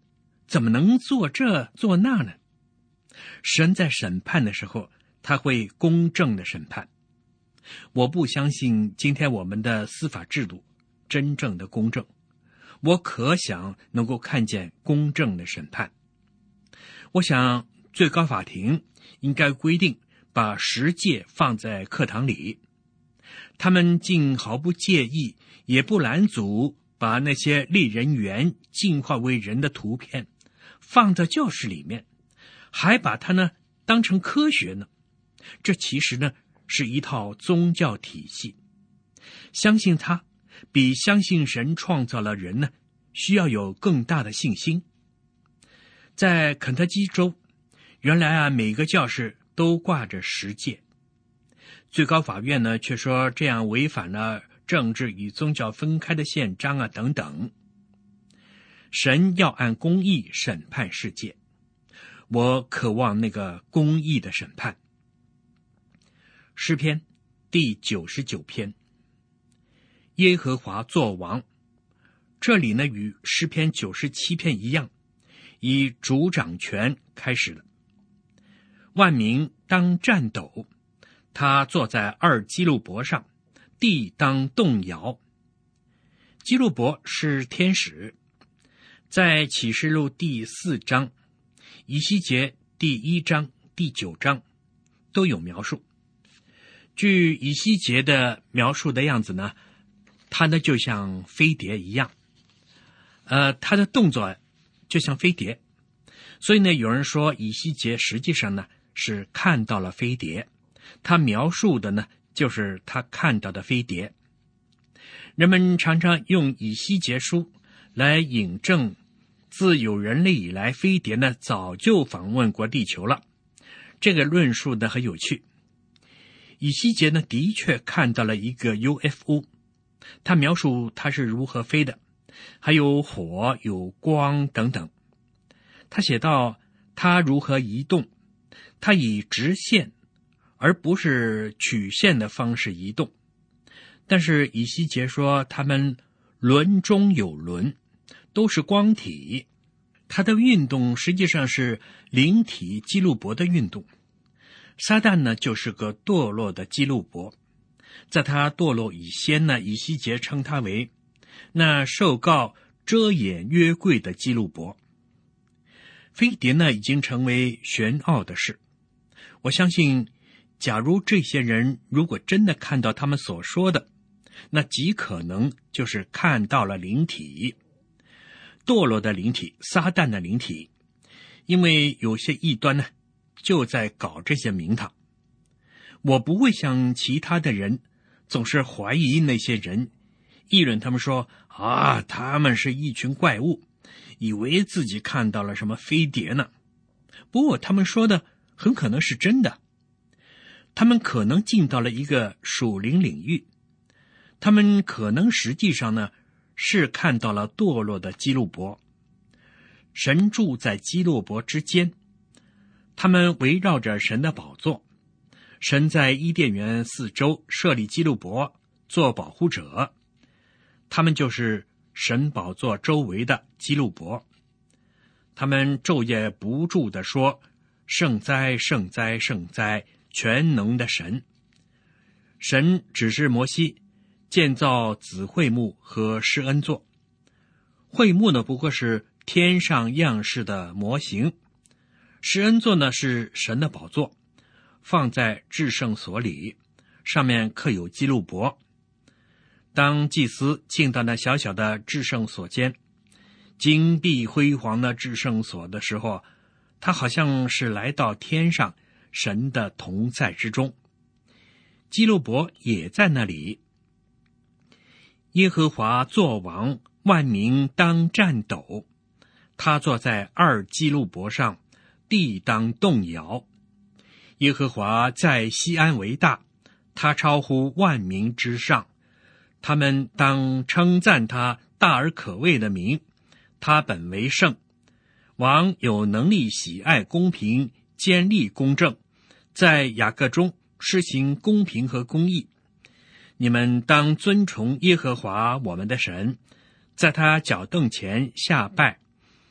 怎么能做这做那呢？神在审判的时候，他会公正的审判。我不相信今天我们的司法制度真正的公正，我可想能够看见公正的审判。我想最高法庭应该规定把十诫放在课堂里，他们竟毫不介意，也不拦阻把那些立人猿进化为人的图片放在教室里面，还把它呢当成科学呢。这其实呢是一套宗教体系，相信它比相信神创造了人呢需要有更大的信心。在肯特基州，原来每个教室都挂着十诫，最高法院呢却说这样违反了政治与宗教分开的宪章等等。神要按公义审判世界，我渴望那个公义的审判。诗篇第99篇，耶和华作王。这里呢与诗篇97篇一样，以主掌权开始了。万民当战斗，他坐在二基路伯上，地当动摇。基路伯是天使，在启示录第4章、以西结第1章、第9章都有描述。据以西结的描述的样子呢，它呢就像飞碟一样，它的动作就像飞碟，所以呢有人说以西结实际上呢是看到了飞碟，他描述的呢就是他看到的飞碟。人们常常用以西结书来引证自有人类以来，飞碟呢早就访问过地球了。这个论述呢很有趣。以西结呢的确看到了一个 UFO， 他描述它是如何飞的，还有火有光等等。他写到它如何移动，它以直线而不是曲线的方式移动。但是以西结说它们轮中有轮，都是光体，它的运动实际上是灵体基路伯的运动。撒旦呢就是个堕落的基路伯，在他堕落以先呢，以西结称他为那受告遮掩约柜的基路伯。飞碟呢已经成为玄奥的事，我相信假如这些人如果真的看到他们所说的，那极可能就是看到了灵体，堕落的灵体，撒旦的灵体。因为有些异端呢就在搞这些名堂。我不会像其他的人总是怀疑那些人，议论他们说他们是一群怪物，以为自己看到了什么飞碟呢。不过他们说的很可能是真的，他们可能进到了一个属灵领域，他们可能实际上呢是看到了堕落的基路伯。神住在基路伯之间，他们围绕着神的宝座。神在伊甸园四周设立基路伯做保护者，他们就是神宝座周围的基路伯。他们昼夜不住地说：圣哉，圣哉，圣哉，全能的神。神指示摩西建造子会幕和施恩座。会幕呢不过是天上样式的模型，施恩座呢是神的宝座，放在至圣所里，上面刻有基路伯。当祭司进到那小小的至圣所间，金碧辉煌的至圣所的时候，他好像是来到天上神的同在之中，基路伯也在那里。耶和华作王，万民当战斗，他坐在二基路伯上，地当动摇。耶和华在西安为大，他超乎万民之上，他们当称赞他大而可畏的名，他本为圣。王有能力喜爱公平，坚立公正，在雅各中施行公平和公义。你们当尊崇耶和华我们的神，在他脚凳前下拜，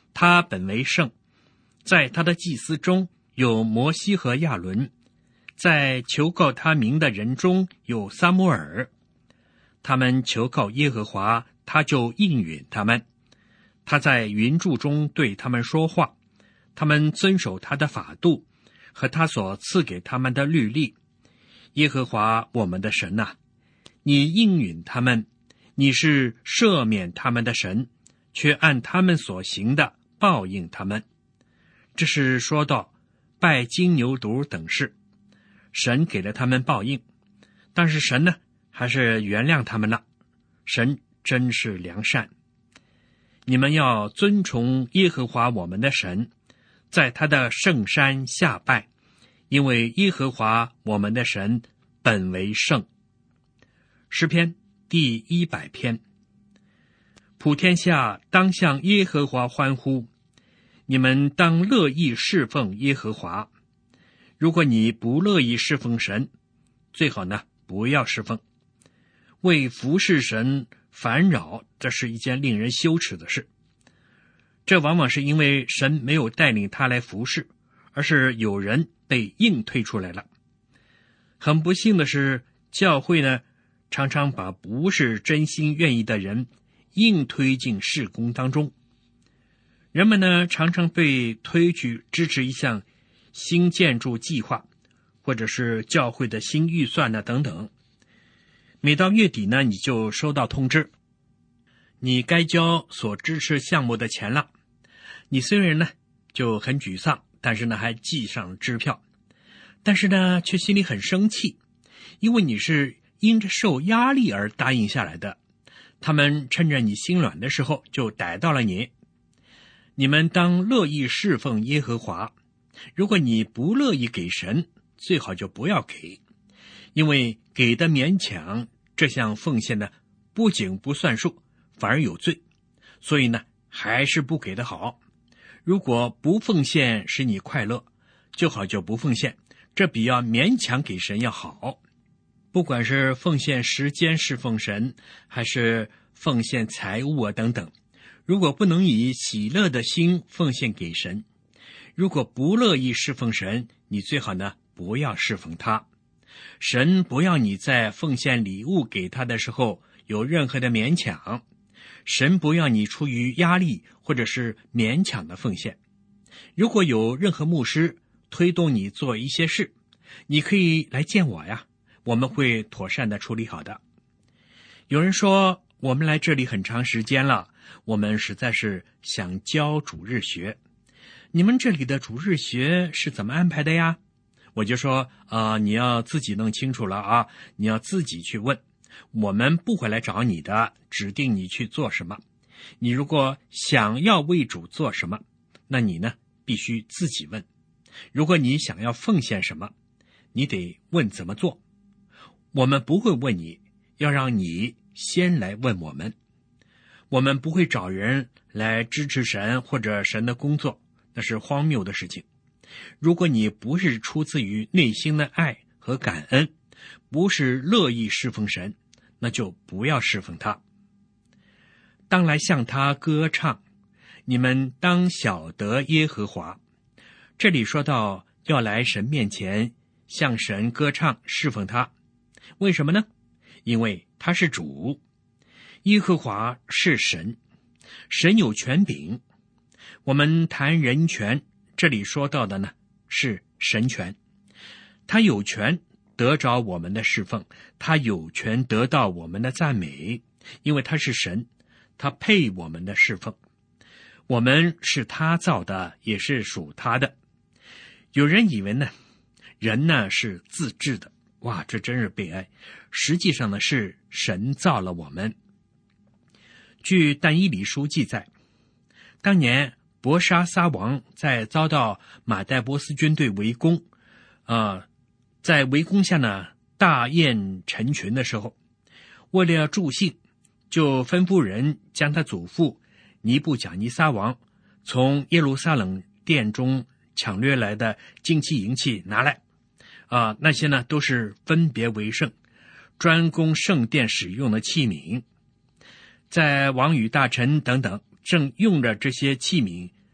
他本为圣，在他的祭司中有摩西和亚伦，在求告他名的人中有撒母耳。他们求告耶和华，他就应允他们。他在云柱中对他们说话，他们遵守他的法度和他所赐给他们的律例。耶和华我们的神啊，你应允他们，你是赦免他们的神，却按他们所行的报应他们。这是说到拜金牛犊等事，神给了他们报应，但是神呢，还是原谅他们了。神真是良善。你们要尊崇耶和华我们的神，在他的圣山下拜，因为耶和华我们的神本为圣。诗篇第100篇。普天下当向耶和华欢呼，你们当乐意侍奉耶和华。如果你不乐意侍奉神，最好呢不要侍奉。为服侍神烦扰，这是一件令人羞耻的事。这往往是因为神没有带领他来服侍，而是有人被硬推出来了。很不幸的是，教会呢常常把不是真心愿意的人硬推进事工当中。人们呢常常被推去支持一项新建筑计划，或者是教会的新预算呢等等。每到月底呢，你就收到通知，你该交所支持项目的钱了。你虽然呢就很沮丧，但是呢还寄上支票，但是呢却心里很生气，因为你是因着受压力而答应下来的。他们趁着你心软的时候就逮到了你。你们当乐意侍奉耶和华。如果你不乐意给神，最好就不要给，因为给的勉强，这项奉献呢不仅不算数，反而有罪。所以呢还是不给的好。如果不奉献使你快乐，就好就不奉献，这比要勉强给神要好。不管是奉献时间侍奉神，还是奉献财物啊等等，如果不能以喜乐的心奉献给神，如果不乐意侍奉神，你最好呢不要侍奉他。神不要你在奉献礼物给他的时候有任何的勉强，神不要你出于压力或者是勉强的奉献。如果有任何牧师推动你做一些事，你可以来见我呀，我们会妥善的处理好的。有人说，我们来这里很长时间了，我们实在是想教主日学。你们这里的主日学是怎么安排的呀？我就说你要自己弄清楚了啊，你要自己去问，我们不会来找你的，指定你去做什么。你如果想要为主做什么，那你呢必须自己问。如果你想要奉献什么，你得问怎么做。我们不会问你，要让你先来问我们。我们不会找人来支持神或者神的工作，那是荒谬的事情。如果你不是出自于内心的爱和感恩，不是乐意侍奉神，那就不要侍奉他。当来向他歌唱，你们当晓得耶和华。这里说到要来神面前向神歌唱侍奉他，为什么呢？因为他是主，耶和华是神，神有权柄。我们谈人权，这里说到的呢是神权，他有权得着我们的侍奉，他有权得到我们的赞美，因为他是神，他配我们的侍奉。我们是他造的，也是属他的。有人以为呢，人呢是自治的，哇，这真是悲哀。实际上呢，是神造了我们。据但以理书记载，当年伯沙撒王在遭到马代波斯军队围攻，在围攻下呢大雁成群的时候，为了助兴，就吩咐人将他祖父尼布甲尼撒王从耶路撒冷殿中抢掠来的金器银器拿来，那些呢都是分别为圣，专供圣殿使用的器皿。在王与大臣等等正用着这些器皿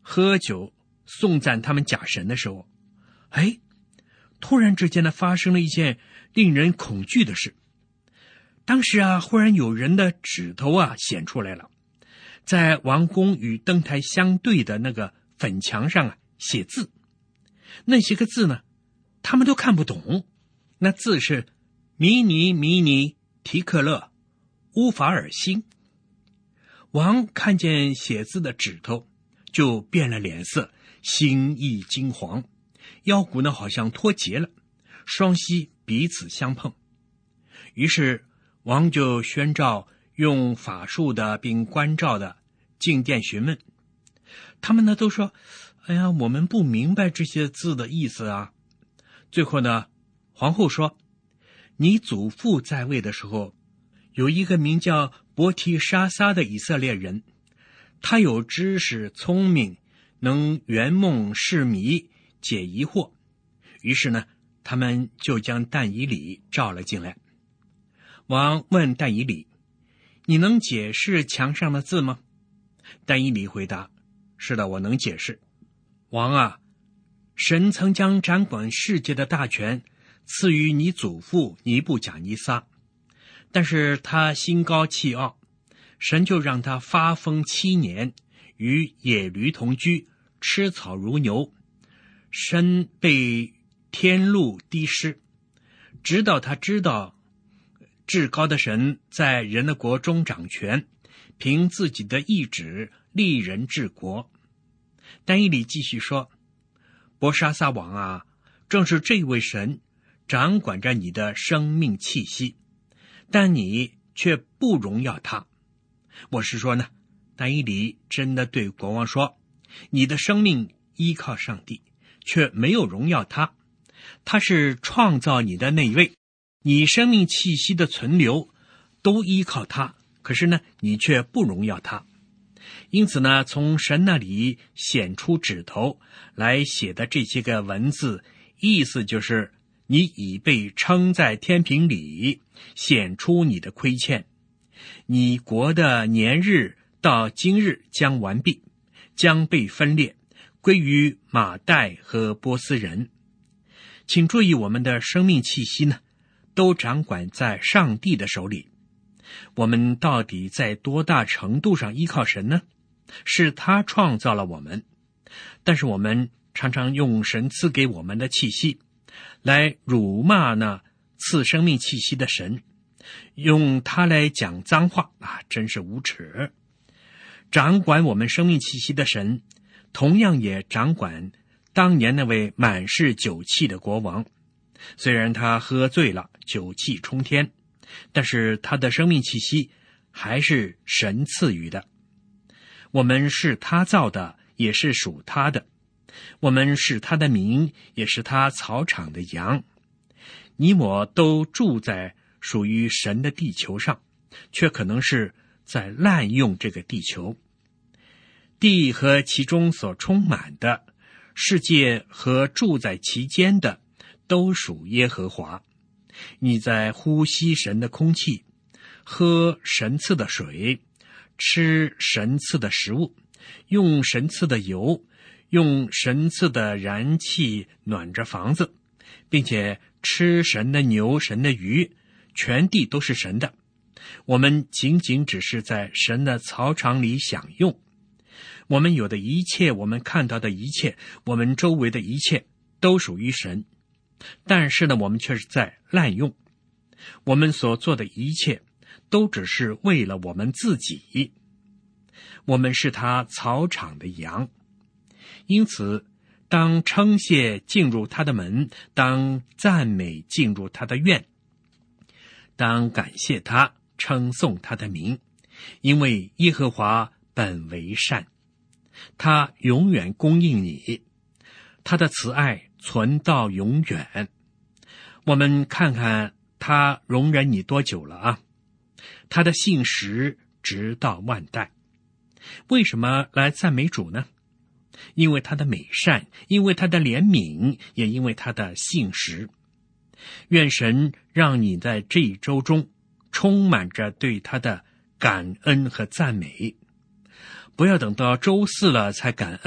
喝酒颂赞他们假神的时候，突然之间呢，发生了一件令人恐惧的事。当时忽然有人的指头显出来了，在王宫与灯台相对的那个粉墙上写字。那些个字呢，他们都看不懂。那字是迷尼提克勒乌法尔辛。王看见写字的指头，就变了脸色，心意惊惶，腰骨呢好像脱节了，双膝彼此相碰。于是王就宣召用法术的并关照的进殿询问。他们呢都说，我们不明白这些字的意思啊。最后呢，皇后说，你祖父在位的时候，有一个名叫伯提沙撒的以色列人，他有知识聪明，能圆梦释谜，解疑惑。于是呢，他们就将但以理召了进来。王问但以理，你能解释墙上的字吗？但以理回答，是的，我能解释。王神曾将掌管世界的大权赐予你祖父尼布甲尼撒，但是他心高气傲，神就让他发疯7年，与野驴同居，吃草如牛，身被天露滴湿，直到他知道至高的神在人的国中掌权，凭自己的意志立人治国。但以理继续说，伯沙撒王正是这位神掌管着你的生命气息，但你却不荣耀他。我是说呢，但以理真的对国王说，你的生命依靠上帝，却没有荣耀他。他是创造你的那位，你生命气息的存留都依靠他，可是呢，你却不荣耀他。因此呢，从神那里显出指头来写的这些个文字，意思就是你已被称在天平里，显出你的亏欠。你国的年日到今日将完毕，将被分裂，归于马代和波斯人。请注意，我们的生命气息呢，都掌管在上帝的手里。我们到底在多大程度上依靠神呢？是他创造了我们，但是我们常常用神赐给我们的气息来辱骂那赐生命气息的神，用它来讲脏话真是无耻。掌管我们生命气息的神，同样也掌管当年那位满是酒气的国王。虽然他喝醉了，酒气冲天，但是他的生命气息还是神赐予的。我们是他造的，也是属他的。我们是他的民，也是他草场的羊。你我都住在属于神的地球上，却可能是在滥用这个地球。地和其中所充满的，世界和住在其间的，都属耶和华。你在呼吸神的空气，喝神赐的水，吃神赐的食物，用神赐的油，用神赐的燃气暖着房子，并且吃神的牛，神的鱼，全地都是神的。我们仅仅只是在神的草场里享用。我们有的一切，我们看到的一切，我们周围的一切，都属于神。但是呢，我们却是在滥用。我们所做的一切都只是为了我们自己。我们是他草场的羊，因此当称谢进入他的门，当赞美进入他的院，当感谢他，称颂他的名，因为耶和华本为善，他永远供应你，他的慈爱存到永远。我们看看他容忍你多久了他的信实直到万代。为什么来赞美主呢？因为他的美善，因为他的怜悯，也因为他的信实。愿神让你在这一周中充满着对他的感恩和赞美。不要等到周4了才感恩，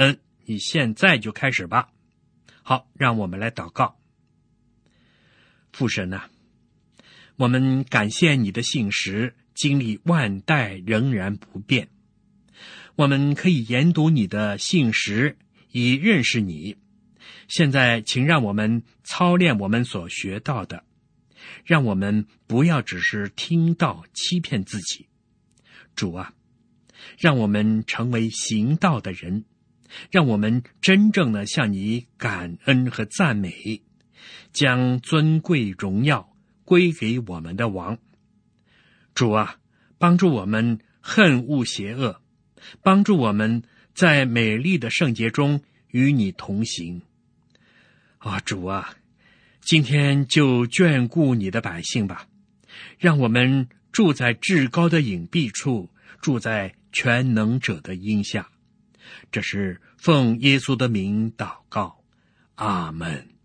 你现在就开始吧。好，让我们来祷告。父神啊，我们感谢你的信实经历万代仍然不变。我们可以研读你的信实，以认识你。现在请让我们操练我们所学到的，让我们不要只是听到欺骗自己。主啊，让我们成为行道的人，让我们真正的向你感恩和赞美，将尊贵荣耀归给我们的王。主啊，帮助我们恨恶邪恶，帮助我们在美丽的圣洁中与你同行。主啊，今天就眷顾你的百姓吧，让我们住在至高的隐蔽处，住在全能者的荫下。这是奉耶稣的名祷告，阿们。